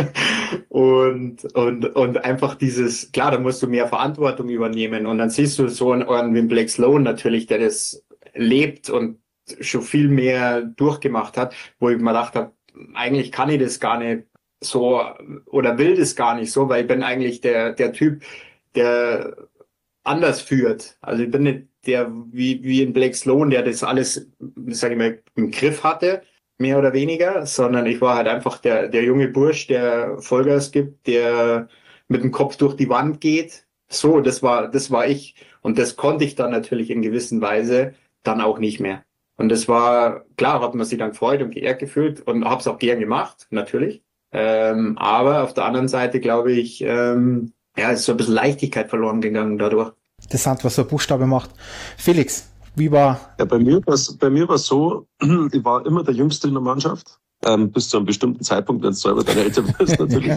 und, und, und einfach dieses, klar, da musst du mehr Verantwortung übernehmen und dann siehst du so einen wie Blake Sloan natürlich, der das lebt und schon viel mehr durchgemacht hat, wo ich mir gedacht habe, eigentlich kann ich das gar nicht so oder will das gar nicht so, weil ich bin eigentlich der, der Typ, der anders führt. Also ich bin nicht der, wie, wie ein Blake Sloan, der das alles, sag ich mal, im Griff hatte, mehr oder weniger, sondern ich war halt einfach der, der junge Bursch, der Vollgas gibt, der mit dem Kopf durch die Wand geht. So, das war, das war ich. Und das konnte ich dann natürlich in gewisser Weise dann auch nicht mehr. Und das war, klar, hat man sich dann gefreut und geehrt gefühlt und hab's auch gern gemacht, natürlich. Ähm, aber auf der anderen Seite, glaube ich, ähm, ja, ist so ein bisschen Leichtigkeit verloren gegangen dadurch. Interessant, was so ein Buchstabe macht. Felix, wie war... Ja, bei mir war es bei mir war so, ich war immer der Jüngste in der Mannschaft, ähm, bis zu einem bestimmten Zeitpunkt, wenn du selber deine Eltern bist natürlich.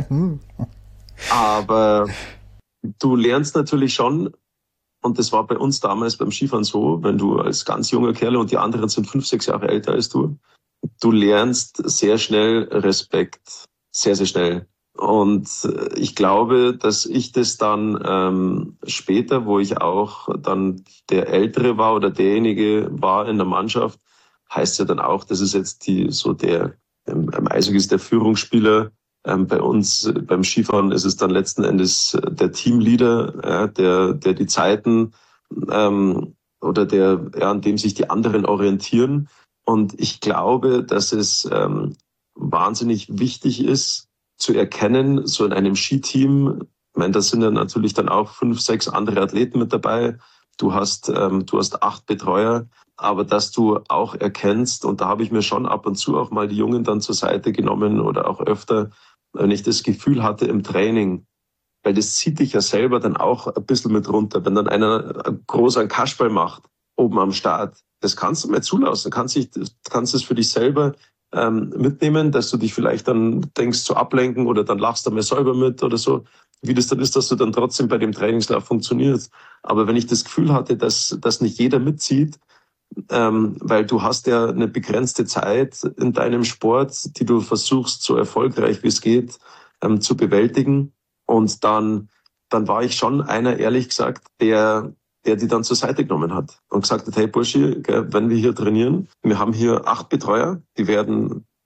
Aber du lernst natürlich schon, und das war bei uns damals beim Skifahren so, wenn du als ganz junger Kerl und die anderen sind fünf, sechs Jahre älter als du, du lernst sehr schnell Respekt, sehr, sehr schnell. Und ich glaube, dass ich das dann ähm, später, wo ich auch dann der Ältere war oder derjenige war in der Mannschaft, heißt ja dann auch, das ist jetzt die so der, im, im Eishockey ist der Führungsspieler. Ähm, bei uns beim Skifahren ist es dann letzten Endes der Teamleader, ja, der, der die Zeiten ähm, oder der, ja, an dem sich die anderen orientieren. Und ich glaube, dass es ähm, wahnsinnig wichtig ist, zu erkennen, so in einem Skiteam, ich meine, da sind ja natürlich dann auch fünf, sechs andere Athleten mit dabei. Du hast, ähm, du hast acht Betreuer, aber dass du auch erkennst, und da habe ich mir schon ab und zu auch mal die Jungen dann zur Seite genommen oder auch öfter, wenn ich das Gefühl hatte im Training, weil das zieht dich ja selber dann auch ein bisschen mit runter, wenn dann einer groß einen Kasperl macht, oben am Start, das kannst du mal zulassen, kannst dich, kannst es für dich selber ähm, mitnehmen, dass du dich vielleicht dann denkst zu ablenken oder dann lachst du mal selber mit oder so, wie das dann ist, dass du dann trotzdem bei dem Trainingslauf funktionierst. Aber wenn ich das Gefühl hatte, dass, dass nicht jeder mitzieht, ähm, weil du hast ja eine begrenzte Zeit in deinem Sport, die du versuchst, so erfolgreich wie es geht, ähm, zu bewältigen. Und dann, dann war ich schon einer, ehrlich gesagt, der, der die dann zur Seite genommen hat und gesagt hat, hey Burschi, gell, wenn wir hier trainieren, wir haben hier acht Betreuer, die werden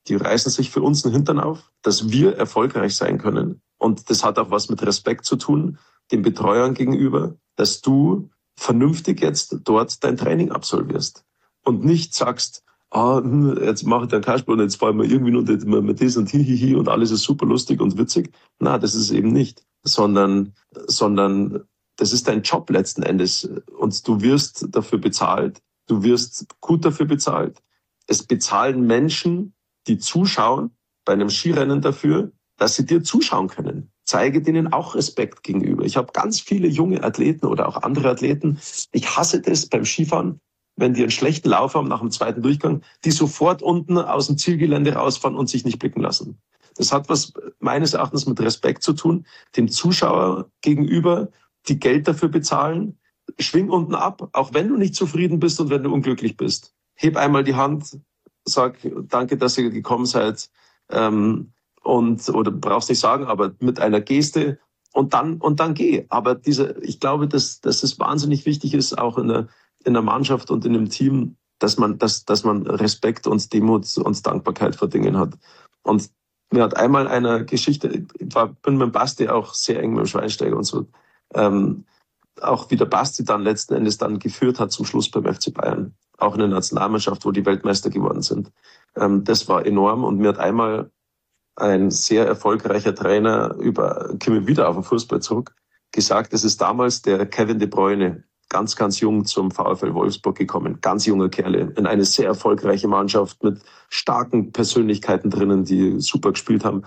die reißen sich für uns den Hintern auf, dass wir erfolgreich sein können. Und das hat auch was mit Respekt zu tun, den Betreuern gegenüber, dass du vernünftig jetzt dort dein Training absolvierst. Und nicht sagst, ah, jetzt mache ich den Kasperl und jetzt fallen wir irgendwie nur mit das und hihihi und alles ist super lustig und witzig. Na, das ist es eben nicht. Sondern, sondern das ist dein Job letzten Endes. Und du wirst dafür bezahlt. Du wirst gut dafür bezahlt. Es bezahlen Menschen, die zuschauen bei einem Skirennen dafür, dass sie dir zuschauen können. Zeige denen auch Respekt gegenüber. Ich habe ganz viele junge Athleten oder auch andere Athleten. Ich hasse das beim Skifahren, wenn die einen schlechten Lauf haben nach dem zweiten Durchgang, die sofort unten aus dem Zielgelände rausfahren und sich nicht blicken lassen. Das hat was meines Erachtens mit Respekt zu tun, dem Zuschauer gegenüber, die Geld dafür bezahlen. Schwing unten ab, auch wenn du nicht zufrieden bist und wenn du unglücklich bist. Heb einmal die Hand, sag danke, dass ihr gekommen seid. Ähm, und oder brauchst nicht sagen, aber mit einer Geste und dann und dann geh. Aber diese, ich glaube, dass, dass es wahnsinnig wichtig ist, auch in der, in der Mannschaft und in einem Team, dass man, dass, dass man Respekt und Demut und Dankbarkeit vor Dingen hat. Und mir hat einmal eine Geschichte, ich war, bin mit Basti auch sehr eng mit dem Schweinsteiger und so, ähm, auch wie der Basti dann letzten Endes dann geführt hat zum Schluss beim F C Bayern, auch in der Nationalmannschaft, wo die Weltmeister geworden sind. Ähm, das war enorm und mir hat einmal ein sehr erfolgreicher Trainer, über, kommen wir wieder auf den Fußball zurück, gesagt, es ist damals der Kevin De Bruyne, ganz, ganz jung zum VfL Wolfsburg gekommen, ganz junger Kerle, in eine sehr erfolgreiche Mannschaft mit starken Persönlichkeiten drinnen, die super gespielt haben.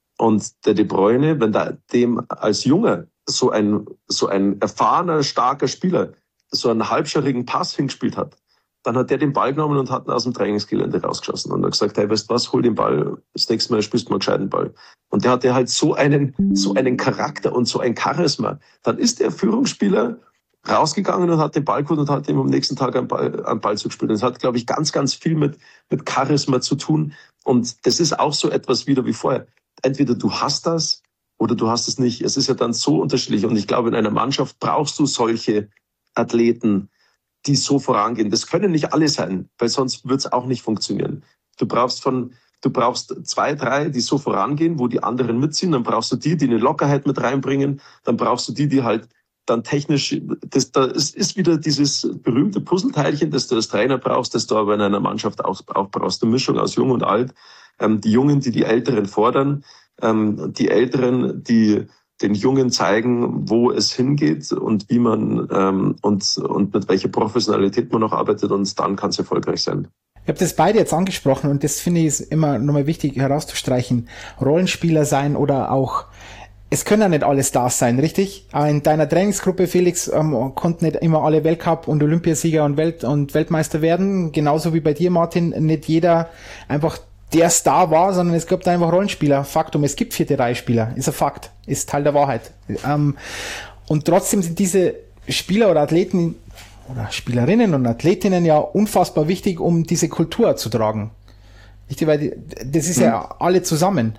Und der De Bruyne, wenn da dem als Junger so ein, so ein erfahrener, starker Spieler so einen halbscharigen Pass hingespielt hat, dann hat der den Ball genommen und hat ihn aus dem Trainingsgelände rausgeschossen und hat gesagt, hey, weißt du was, hol den Ball, das nächste Mal spielst du mal gescheiten Ball. Und der hatte halt so einen, so einen Charakter und so ein Charisma. Dann ist der Führungsspieler rausgegangen und hat den Ball geholt und hat ihm am nächsten Tag am Ball, am Ball zugespielt. Das hat, glaube ich, ganz, ganz viel mit, mit Charisma zu tun. Und das ist auch so etwas wieder wie vorher. Entweder du hast das oder du hast es nicht. Es ist ja dann so unterschiedlich. Und ich glaube, in einer Mannschaft brauchst du solche Athleten, die so vorangehen. Das können nicht alle sein, weil sonst wird es auch nicht funktionieren. Du brauchst von, du brauchst zwei, drei, die so vorangehen, wo die anderen mitziehen. Dann brauchst du die, die eine Lockerheit mit reinbringen. Dann brauchst du die, die halt dann technisch, das, da ist, ist wieder dieses berühmte Puzzleteilchen, das du als Trainer brauchst, das du aber in einer Mannschaft auch, auch brauchst. Eine Mischung aus Jung und Alt. Ähm, die Jungen, die die Älteren fordern, ähm, die Älteren, die den Jungen zeigen, wo es hingeht und wie man ähm, und, und mit welcher Professionalität man noch arbeitet, und dann kann es erfolgreich sein. Ich habe das beide jetzt angesprochen und das finde ich ist immer nochmal wichtig herauszustreichen. Rollenspieler sein oder auch, es können ja nicht alle Stars sein, richtig? In deiner Trainingsgruppe, Felix, ähm, konnten nicht immer alle Weltcup- und Olympiasieger und Welt- und Weltmeister werden. Genauso wie bei dir, Martin, nicht jeder einfach der Star war, sondern es gab da einfach Rollenspieler. Faktum, es gibt vierte Reihe-Spieler. Ist ein Fakt. Ist Teil der Wahrheit. Ähm, und trotzdem sind diese Spieler oder Athleten oder Spielerinnen und Athletinnen ja unfassbar wichtig, um diese Kultur zu tragen. Richtig, weil die, das ist mhm. ja alle zusammen.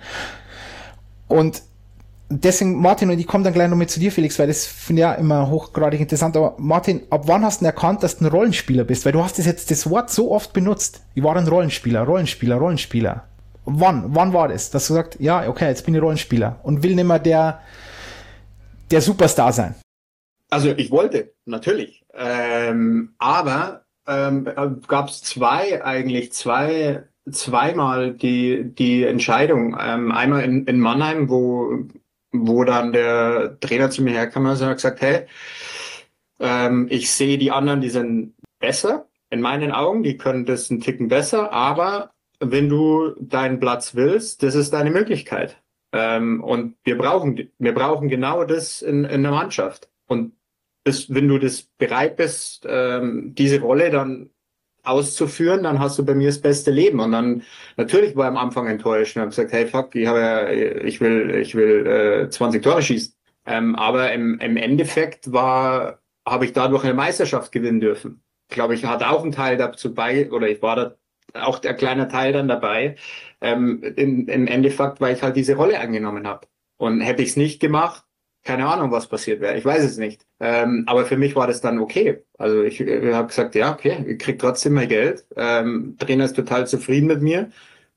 Und deswegen, Martin, und ich komme dann gleich noch mit zu dir, Felix, weil das finde ich ja immer hochgradig interessant. Aber Martin, ab wann hast du denn erkannt, dass du ein Rollenspieler bist? Weil du hast das jetzt das Wort so oft benutzt. Ich war ein Rollenspieler, Rollenspieler, Rollenspieler. Wann? Wann war das? Dass du sagst, ja, okay, jetzt bin ich Rollenspieler und will nicht mehr der, der Superstar sein. Also ich wollte, natürlich. Ähm, aber ähm, gab es zwei, eigentlich zwei, zweimal die, die Entscheidung. Ähm, einmal in, in Mannheim, wo wo dann der Trainer zu mir herkam und hat gesagt, hey, ähm, ich sehe die anderen, die sind besser, in meinen Augen, die können das einen Ticken besser, aber wenn du deinen Platz willst, das ist deine Möglichkeit. Ähm, und wir brauchen, wir brauchen genau das in, in der Mannschaft. Und das, wenn du das bereit bist, ähm, diese Rolle dann auszuführen, dann hast du bei mir das beste Leben. Und dann, natürlich war ich am Anfang enttäuscht und habe gesagt, hey, fuck, ich habe ja, ich will, ich will äh, zwanzig Tore schießen. Ähm, aber im, im Endeffekt war, habe ich dadurch eine Meisterschaft gewinnen dürfen. Ich glaube, ich hatte auch einen Teil dazu bei, oder ich war da auch der kleine Teil dann dabei. Ähm, im, Im Endeffekt, weil ich halt diese Rolle angenommen habe. Und hätte ich es nicht gemacht, keine Ahnung, was passiert wäre. Ich weiß es nicht. Ähm, aber für mich war das dann okay. Also ich, ich habe gesagt, ja, okay, ich krieg trotzdem mein Geld. Ähm, Trainer ist total zufrieden mit mir.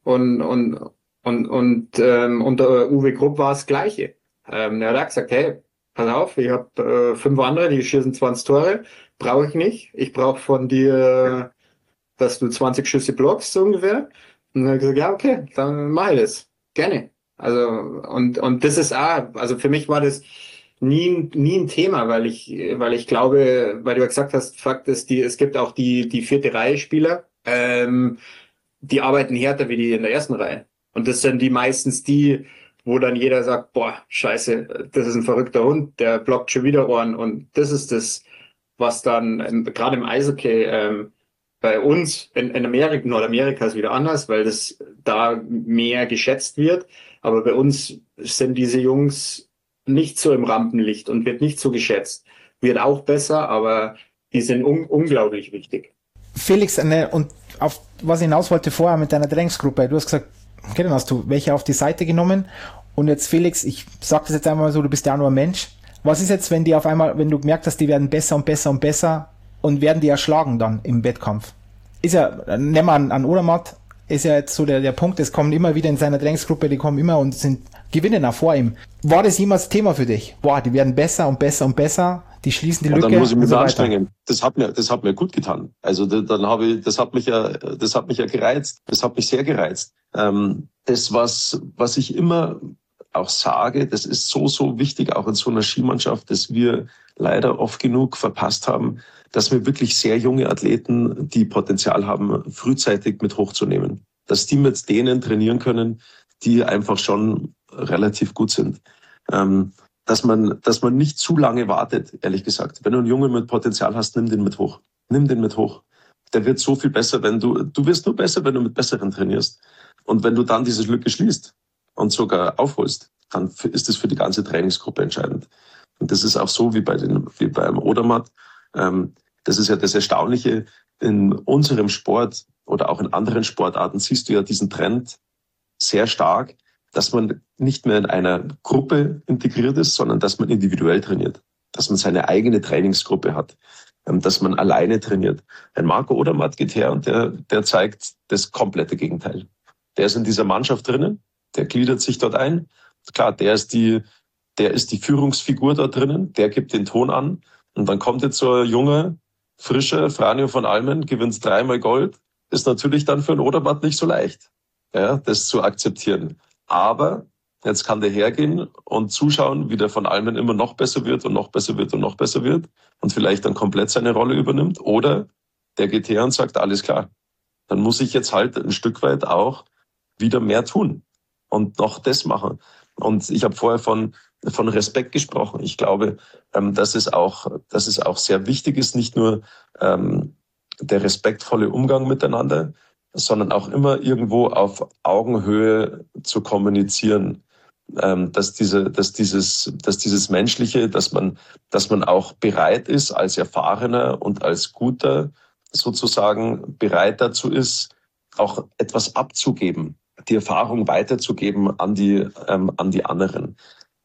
Und, und, und, und ähm, unter Uwe Grupp war das Gleiche. Ähm, er hat auch gesagt, hey, pass auf, ich habe äh, fünf andere, die schießen zwanzig Tore, brauche ich nicht. Ich brauche von dir, dass du zwanzig Schüsse blockst, so ungefähr. Und dann habe ich gesagt, ja, okay, dann mach ich das. Gerne. Also, und, und das ist auch, also für mich war das nie, nie ein Thema, weil ich, weil ich glaube, weil du ja gesagt hast, Fakt ist, die, es gibt auch die, die vierte Reihe Spieler, ähm, die arbeiten härter wie die in der ersten Reihe. Und das sind die meistens die, wo dann jeder sagt, boah, scheiße, das ist ein verrückter Hund, der blockt schon wieder Ohren. Und das ist das, was dann, ähm, gerade im Eishockey, ähm, bei uns in, in Amerika, Nordamerika ist wieder anders, weil das da mehr geschätzt wird. Aber bei uns sind diese Jungs nicht so im Rampenlicht und wird nicht so geschätzt. Wird auch besser, aber die sind un unglaublich wichtig. Felix, eine, und auf was ich hinaus wollte vorher mit deiner Trainingsgruppe, du hast gesagt, okay, dann hast du welche auf die Seite genommen und jetzt Felix, ich sag das jetzt einmal so, du bist ja nur ein Mensch. Was ist jetzt, wenn die auf einmal, wenn du gemerkt hast, die werden besser und besser und besser und werden die erschlagen dann im Wettkampf? Ist ja, nehmen wir an, an Odermatt, ist ja jetzt so der, der Punkt, es kommen immer wieder in seiner Trainingsgruppe, die kommen immer und sind gewinnen auch vor ihm. War das jemals Thema für dich? Boah, die werden besser und besser und besser, die schließen die ja, Lücke. Dann muss ich mich so anstrengen. Das hat mir, das hat mir gut getan. Also dann habe ich, das hat mich ja, das hat mich ja gereizt. Das hat mich sehr gereizt. Ähm, das was, was ich immer auch sage, das ist so, so wichtig, auch in so einer Skimannschaft, dass wir leider oft genug verpasst haben, dass wir wirklich sehr junge Athleten, die Potenzial haben, frühzeitig mit hochzunehmen. Dass die mit denen trainieren können, die einfach schon relativ gut sind. Ähm, dass man, dass man nicht zu lange wartet, ehrlich gesagt. Wenn du einen Jungen mit Potenzial hast, nimm den mit hoch. Nimm den mit hoch. Der wird so viel besser, wenn du, du wirst nur besser, wenn du mit Besseren trainierst. Und wenn du dann diese Lücke schließt und sogar aufholst, dann ist das für die ganze Trainingsgruppe entscheidend. Und das ist auch so wie bei den, wie beim Odermatt. Ähm, das ist ja das Erstaunliche. In unserem Sport oder auch in anderen Sportarten siehst du ja diesen Trend sehr stark, dass man nicht mehr in einer Gruppe integriert ist, sondern dass man individuell trainiert. Dass man seine eigene Trainingsgruppe hat. Dass man alleine trainiert. Ein Marco Odermatt geht her und der, der zeigt das komplette Gegenteil. Der ist in dieser Mannschaft drinnen, der gliedert sich dort ein. Klar, der ist die, der ist die Führungsfigur da drinnen, der gibt den Ton an. Und dann kommt jetzt so ein junger, frischer Franjo von Almen, gewinnt dreimal Gold. Ist natürlich dann für einen Odermatt nicht so leicht, ja, das zu akzeptieren. Aber jetzt kann der hergehen und zuschauen, wie der von Almen immer noch besser wird und noch besser wird und noch besser wird und vielleicht dann komplett seine Rolle übernimmt. Oder der geht her und sagt, alles klar, dann muss ich jetzt halt ein Stück weit auch wieder mehr tun und noch das machen. Und ich habe vorher von, von Respekt gesprochen. Ich glaube, ähm, dass es auch, dass es auch sehr wichtig ist, nicht nur ähm, der respektvolle Umgang miteinander, sondern auch immer irgendwo auf Augenhöhe zu kommunizieren, ähm, dass diese, dass dieses, dass dieses Menschliche, dass man, dass man auch bereit ist, als Erfahrener und als Guter sozusagen bereit dazu ist, auch etwas abzugeben, die Erfahrung weiterzugeben an die, ähm, an die anderen.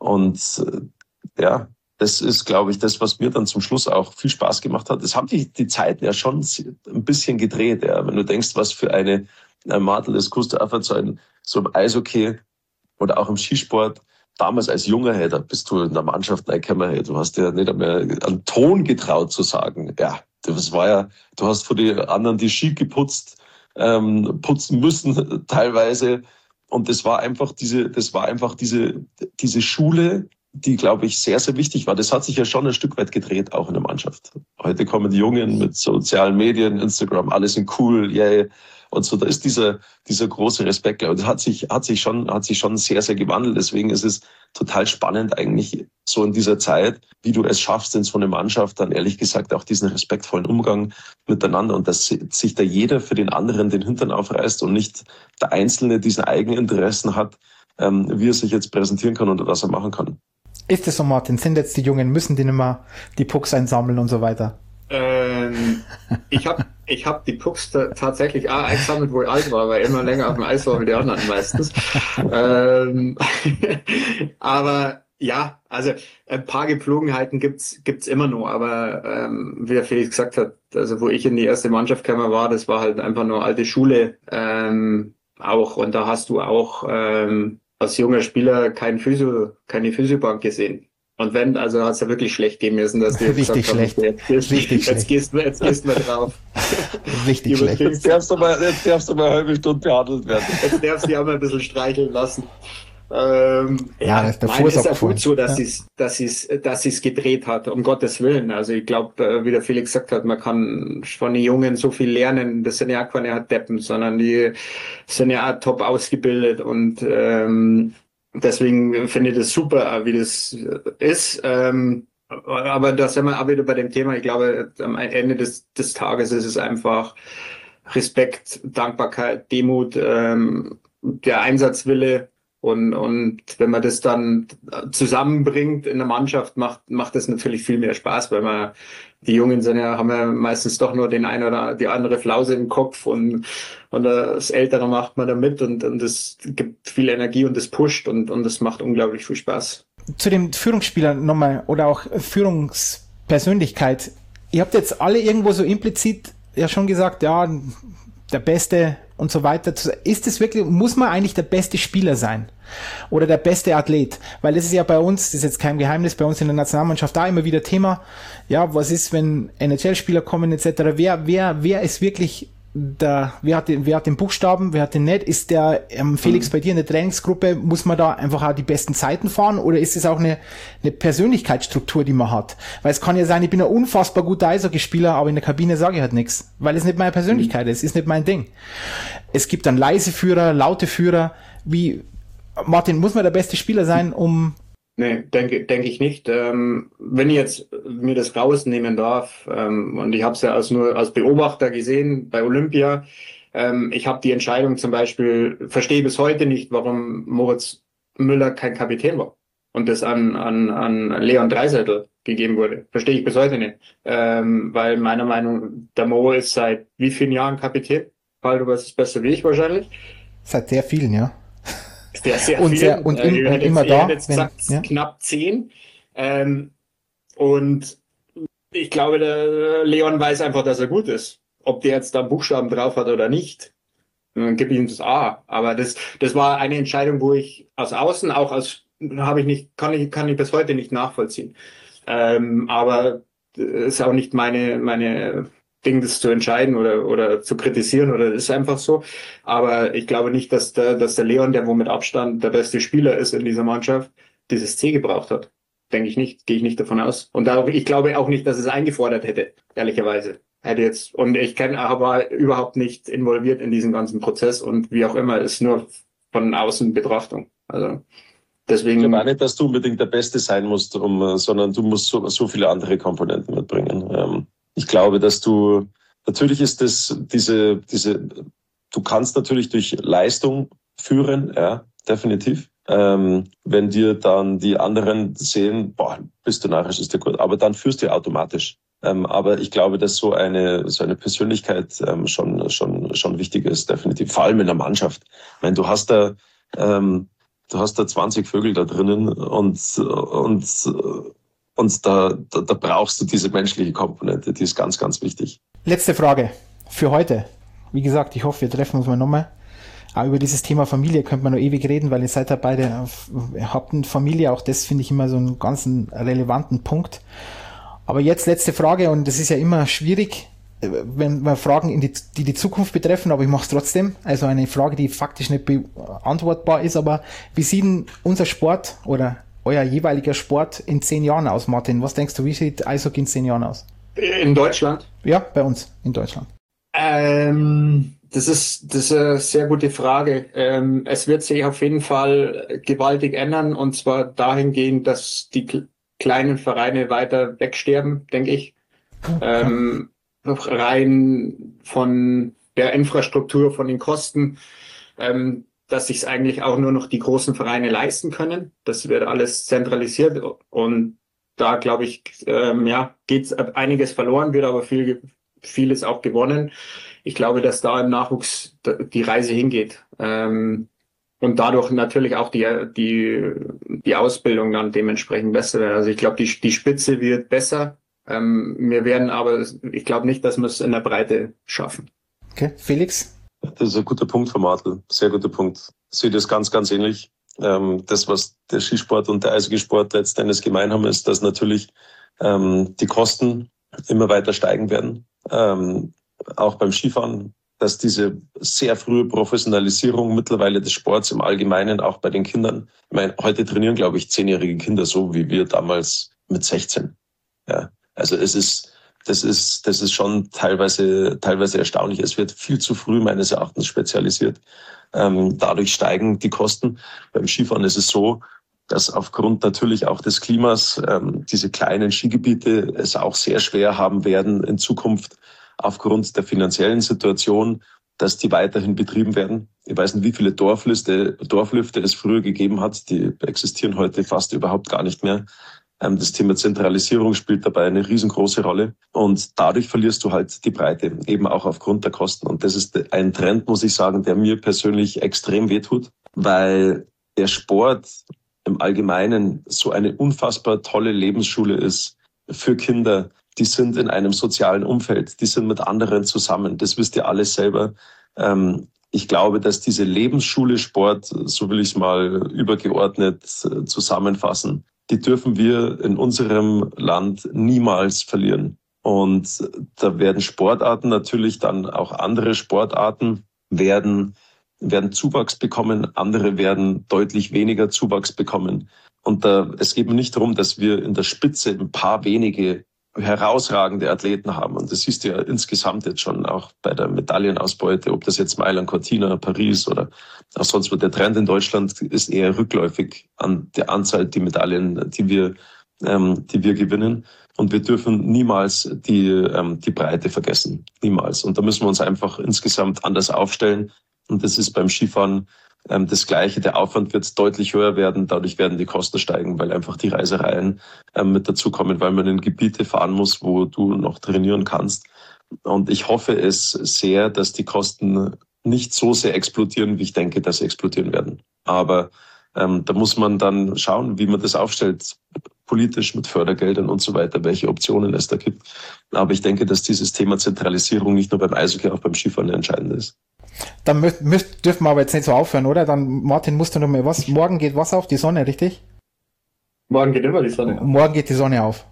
Und äh, ja, das ist, glaube ich, das, was mir dann zum Schluss auch viel Spaß gemacht hat. Das haben die, die Zeiten ja schon ein bisschen gedreht. Ja. Wenn du denkst, was für eine äh, Martel ist, kannst du einfach so, ein, so im Eishockey oder auch im Skisport, damals als Junger, hey, da bist du in der Mannschaft reingekommen, hey, du hast dir nicht einmal einen Ton getraut zu sagen. Ja, das war ja, du hast vor die anderen die Ski geputzt, ähm, putzen müssen teilweise. Und das war einfach diese, das war einfach diese, diese Schule, die, glaube ich, sehr, sehr wichtig war. Das hat sich ja schon ein Stück weit gedreht, auch in der Mannschaft. Heute kommen die Jungen mit sozialen Medien, Instagram, alles sind cool, yay. Und so, da ist dieser, dieser große Respekt, glaube ich, das hat sich, hat sich schon, hat sich schon sehr, sehr gewandelt. Deswegen ist es total spannend eigentlich so in dieser Zeit, wie du es schaffst, in so einer Mannschaft dann ehrlich gesagt auch diesen respektvollen Umgang miteinander und dass sich da jeder für den anderen den Hintern aufreißt und nicht der Einzelne diese Eigeninteressen hat, ähm, wie er sich jetzt präsentieren kann und was er machen kann. Ist es so, Martin? Sind jetzt die Jungen, müssen die nicht mehr die Pucks einsammeln und so weiter? Ähm, ich habe ich hab die Pucks tatsächlich auch eingesammelt, wo ich alt war, weil ich immer länger auf dem Eis war mit den anderen meistens. ähm, aber ja, also ein paar Gepflogenheiten gibt's gibt's immer noch, aber ähm, wie der Felix gesagt hat, also wo ich in die erste Mannschaft gekommen war, das war halt einfach nur alte Schule. Ähm, auch. Und da hast du auch ähm, als junger Spieler kein Physio, keine Physiobank gesehen. Und wenn, also hat es ja wirklich schlecht gehen müssen, dass die jetzt Richtig gesagt haben, schlecht. jetzt, gehst, Richtig jetzt, gehst, jetzt gehst du drauf. Richtig schlecht. Jetzt darfst du mal, jetzt darfst du mal eine halbe Stunde behandelt werden. Jetzt darfst du ja mal ein bisschen streicheln lassen. Ähm, Ja, ja, das ist der nein, Fuß ist ja abgefallen. gut so, dass Ja. sie es, dass sie es, dass sie es gedreht hat, um Gottes Willen. Also ich glaube, äh, wie der Felix gesagt hat, man kann von den Jungen so viel lernen. Das sind ja auch keine Deppen, sondern die sind ja auch top ausgebildet und ähm, deswegen finde ich das super, wie das ist. Ähm, aber da sind wir auch wieder bei dem Thema. Ich glaube, am Ende des, des Tages ist es einfach Respekt, Dankbarkeit, Demut, ähm, der Einsatzwille. Und, und wenn man das dann zusammenbringt in der Mannschaft, macht, macht das natürlich viel mehr Spaß, weil man, die Jungen sind ja, haben ja meistens doch nur den einen oder die andere Flause im Kopf und, und das Ältere macht man da mit und, und das gibt viel Energie und das pusht und, und das macht unglaublich viel Spaß. Zu dem Führungsspieler nochmal oder auch Führungspersönlichkeit. Ihr habt jetzt alle irgendwo so implizit ja schon gesagt, ja, der Beste und so weiter. Ist es wirklich, muss man eigentlich der beste Spieler sein? Oder der beste Athlet? Weil das ist ja bei uns, das ist jetzt kein Geheimnis, bei uns in der Nationalmannschaft da immer wieder Thema. Ja, was ist, wenn N H L-Spieler kommen et cetera? Wer, wer, wer ist wirklich der, wer hat den, wer hat den Buchstaben, wer hat den nicht? Ist der, ähm, Felix, bei dir in der Trainingsgruppe, muss man da einfach auch die besten Zeiten fahren oder ist es auch eine, eine Persönlichkeitsstruktur, die man hat? Weil es kann ja sein, ich bin ein unfassbar guter Eishockeyspieler, aber in der Kabine sage ich halt nichts, weil es nicht meine Persönlichkeit ist, ist nicht mein Ding. Es gibt dann leise Führer, laute Führer, wie, Martin, muss man der beste Spieler sein, um... Nee, denke denke ich nicht. Ähm, wenn ich jetzt mir das rausnehmen darf, ähm, und ich habe es ja als nur als Beobachter gesehen bei Olympia, ähm, ich habe die Entscheidung zum Beispiel, verstehe bis heute nicht, warum Moritz Müller kein Kapitän war und das an, an, an Leon Draisaitl gegeben wurde. Verstehe ich bis heute nicht. Ähm, weil meiner Meinung nach, der Mo ist seit wie vielen Jahren Kapitän? Paul, du weißt es besser wie ich wahrscheinlich. Seit sehr vielen, ja. Sehr, sehr und viel. Sehr, und, äh, in, und jetzt, immer da. Jetzt wenn, gesagt, ja. Knapp zehn. Ähm, und ich glaube, der Leon weiß einfach, dass er gut ist. Ob der jetzt da Buchstaben drauf hat oder nicht, dann gebe ich ihm das A. Aber das, das war eine Entscheidung, wo ich aus außen, auch aus, habe ich nicht, kann ich, kann ich bis heute nicht nachvollziehen. Ähm, aber ist auch nicht meine, meine Ding, das zu entscheiden oder, oder zu kritisieren, oder ist einfach so. Aber ich glaube nicht, dass der, dass der Leon, der wo mit Abstand der beste Spieler ist in dieser Mannschaft, dieses C gebraucht hat. Denke ich nicht, gehe ich nicht davon aus. Und auch, ich glaube auch nicht, dass es eingefordert hätte, ehrlicherweise. Hätte jetzt, und ich kenne aber überhaupt nicht involviert in diesen ganzen Prozess und wie auch immer, ist nur von außen Betrachtung. Also, deswegen. Ich glaube auch nicht, dass du unbedingt der Beste sein musst, um, sondern du musst so, so viele andere Komponenten mitbringen. Ähm, Ich glaube, dass du, natürlich ist das, diese, diese, du kannst natürlich durch Leistung führen, ja, definitiv. Ähm, wenn dir dann die anderen sehen, boah, bist du narrisch, ist dir gut, aber dann führst du automatisch. Ähm, aber ich glaube, dass so eine, so eine Persönlichkeit ähm, schon, schon, schon wichtig ist, definitiv. Vor allem in der Mannschaft. Ich meine, du hast da, ähm, du hast da zwanzig Vögel da drinnen und, und, Und da, da, da brauchst du diese menschliche Komponente, die ist ganz, ganz wichtig. Letzte Frage für heute. Wie gesagt, ich hoffe, wir treffen uns mal nochmal. Aber über dieses Thema Familie könnte man noch ewig reden, weil ihr seid ja beide, ihr habt eine Familie, auch das finde ich immer so einen ganz relevanten Punkt. Aber jetzt letzte Frage, und das ist ja immer schwierig, wenn wir Fragen, in die, die die Zukunft betreffen, aber ich mache es trotzdem. Also eine Frage, die faktisch nicht beantwortbar ist, aber wie sieht denn unser Sport oder euer jeweiliger Sport in zehn Jahren aus, Martin? Was denkst du, wie sieht Eishockey in zehn Jahren aus? In Deutschland? Ja, bei uns in Deutschland. Ähm, das ist, das ist eine sehr gute Frage. Ähm, es wird sich auf jeden Fall gewaltig ändern, und zwar dahingehend, dass die k- kleinen Vereine weiter wegsterben, denke ich. Okay. Ähm, rein von der Infrastruktur, von den Kosten, ähm, dass sich es eigentlich auch nur noch die großen Vereine leisten können. Das wird alles zentralisiert, und da glaube ich, ähm, ja, geht einiges verloren, wird aber viel, vieles auch gewonnen. Ich glaube, dass da im Nachwuchs die Reise hingeht. Ähm, und dadurch natürlich auch die, die, die Ausbildung dann dementsprechend besser wird. Also ich glaube, die, die Spitze wird besser. Ähm, wir werden aber, ich glaube nicht, dass wir es in der Breite schaffen. Okay, Felix? Das ist ein guter Punkt von Martel. Sehr guter Punkt. Ich sehe das ganz, ganz ähnlich. Ähm, das, was der Skisport und der Eishockeysport letzten Endes gemein haben, ist, dass natürlich ähm, die Kosten immer weiter steigen werden. Ähm, auch beim Skifahren, dass diese sehr frühe Professionalisierung mittlerweile des Sports im Allgemeinen, auch bei den Kindern. Ich meine, heute trainieren, glaube ich, zehnjährige Kinder so, wie wir damals mit sechzehn. Ja, also es ist Das ist, das ist schon teilweise, teilweise erstaunlich. Es wird viel zu früh meines Erachtens spezialisiert. Ähm, dadurch steigen die Kosten. Beim Skifahren ist es so, dass aufgrund natürlich auch des Klimas ähm, diese kleinen Skigebiete es auch sehr schwer haben werden in Zukunft aufgrund der finanziellen Situation, dass die weiterhin betrieben werden. Ich weiß nicht, wie viele Dorflifte, Dorflifte es früher gegeben hat. Die existieren heute fast überhaupt gar nicht mehr. Das Thema Zentralisierung spielt dabei eine riesengroße Rolle und dadurch verlierst du halt die Breite, eben auch aufgrund der Kosten. Und das ist ein Trend, muss ich sagen, der mir persönlich extrem wehtut, weil der Sport im Allgemeinen so eine unfassbar tolle Lebensschule ist für Kinder. Die sind in einem sozialen Umfeld, die sind mit anderen zusammen. Das wisst ihr alles selber. Ich glaube, dass diese Lebensschule Sport, so will ich es mal übergeordnet zusammenfassen, die dürfen wir in unserem Land niemals verlieren. Und da werden Sportarten natürlich dann auch andere Sportarten werden, werden Zuwachs bekommen, andere werden deutlich weniger Zuwachs bekommen. Und da, es geht mir nicht darum, dass wir in der Spitze ein paar wenige herausragende Athleten haben. Und das siehst du ja insgesamt jetzt schon auch bei der Medaillenausbeute, ob das jetzt Mailand, Cortina, Paris oder auch sonst wo. Der Trend in Deutschland ist eher rückläufig an der Anzahl der Medaillen, die wir, ähm, die wir gewinnen. Und wir dürfen niemals die, ähm, die Breite vergessen. Niemals. Und da müssen wir uns einfach insgesamt anders aufstellen. Und das ist beim Skifahren ähm, das Gleiche. Der Aufwand wird deutlich höher werden. Dadurch werden die Kosten steigen, weil einfach die Reisereien ähm, mit dazukommen, weil man in Gebiete fahren muss, wo du noch trainieren kannst. Und ich hoffe es sehr, dass die Kosten nicht so sehr explodieren, wie ich denke, dass sie explodieren werden. Aber ähm, da muss man dann schauen, wie man das aufstellt, politisch mit Fördergeldern und so weiter, welche Optionen es da gibt. Aber ich denke, dass dieses Thema Zentralisierung nicht nur beim Eishockey, auch beim Skifahren entscheidend ist. Dann mü- mü- dürfen wir aber jetzt nicht so aufhören, oder? Dann, Martin, musst du noch mal was? Morgen geht was auf? Die Sonne, richtig? Morgen geht immer die Sonne auf. Morgen geht die Sonne auf.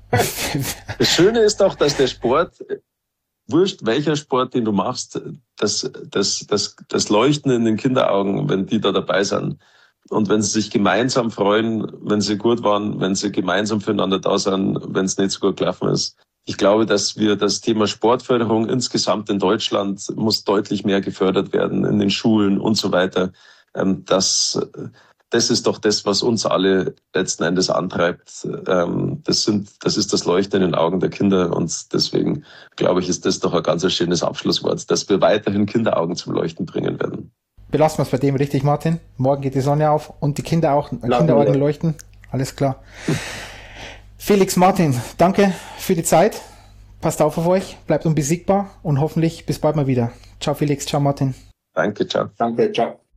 Das Schöne ist auch, dass der Sport, wurscht welcher Sport, den du machst, das, das, das, das Leuchten in den Kinderaugen, wenn die da dabei sind. Und wenn sie sich gemeinsam freuen, wenn sie gut waren, wenn sie gemeinsam füreinander da sind, wenn es nicht so gut gelaufen ist. Ich glaube, dass wir das Thema Sportförderung insgesamt in Deutschland muss deutlich mehr gefördert werden in den Schulen und so weiter. Das, das ist doch das, was uns alle letzten Endes antreibt. Das sind, das ist das Leuchten in den Augen der Kinder und deswegen glaube ich, ist das doch ein ganz schönes Abschlusswort, dass wir weiterhin Kinderaugen zum Leuchten bringen werden. Belassen wir es bei dem, richtig, Martin? Morgen geht die Sonne auf und die Kinder auch, Kinderaugen leuchten. Alles klar. Felix, Martin, danke für die Zeit. Passt auf auf euch, bleibt unbesiegbar und hoffentlich bis bald mal wieder. Ciao Felix, ciao Martin. Danke, ciao. Danke, ciao.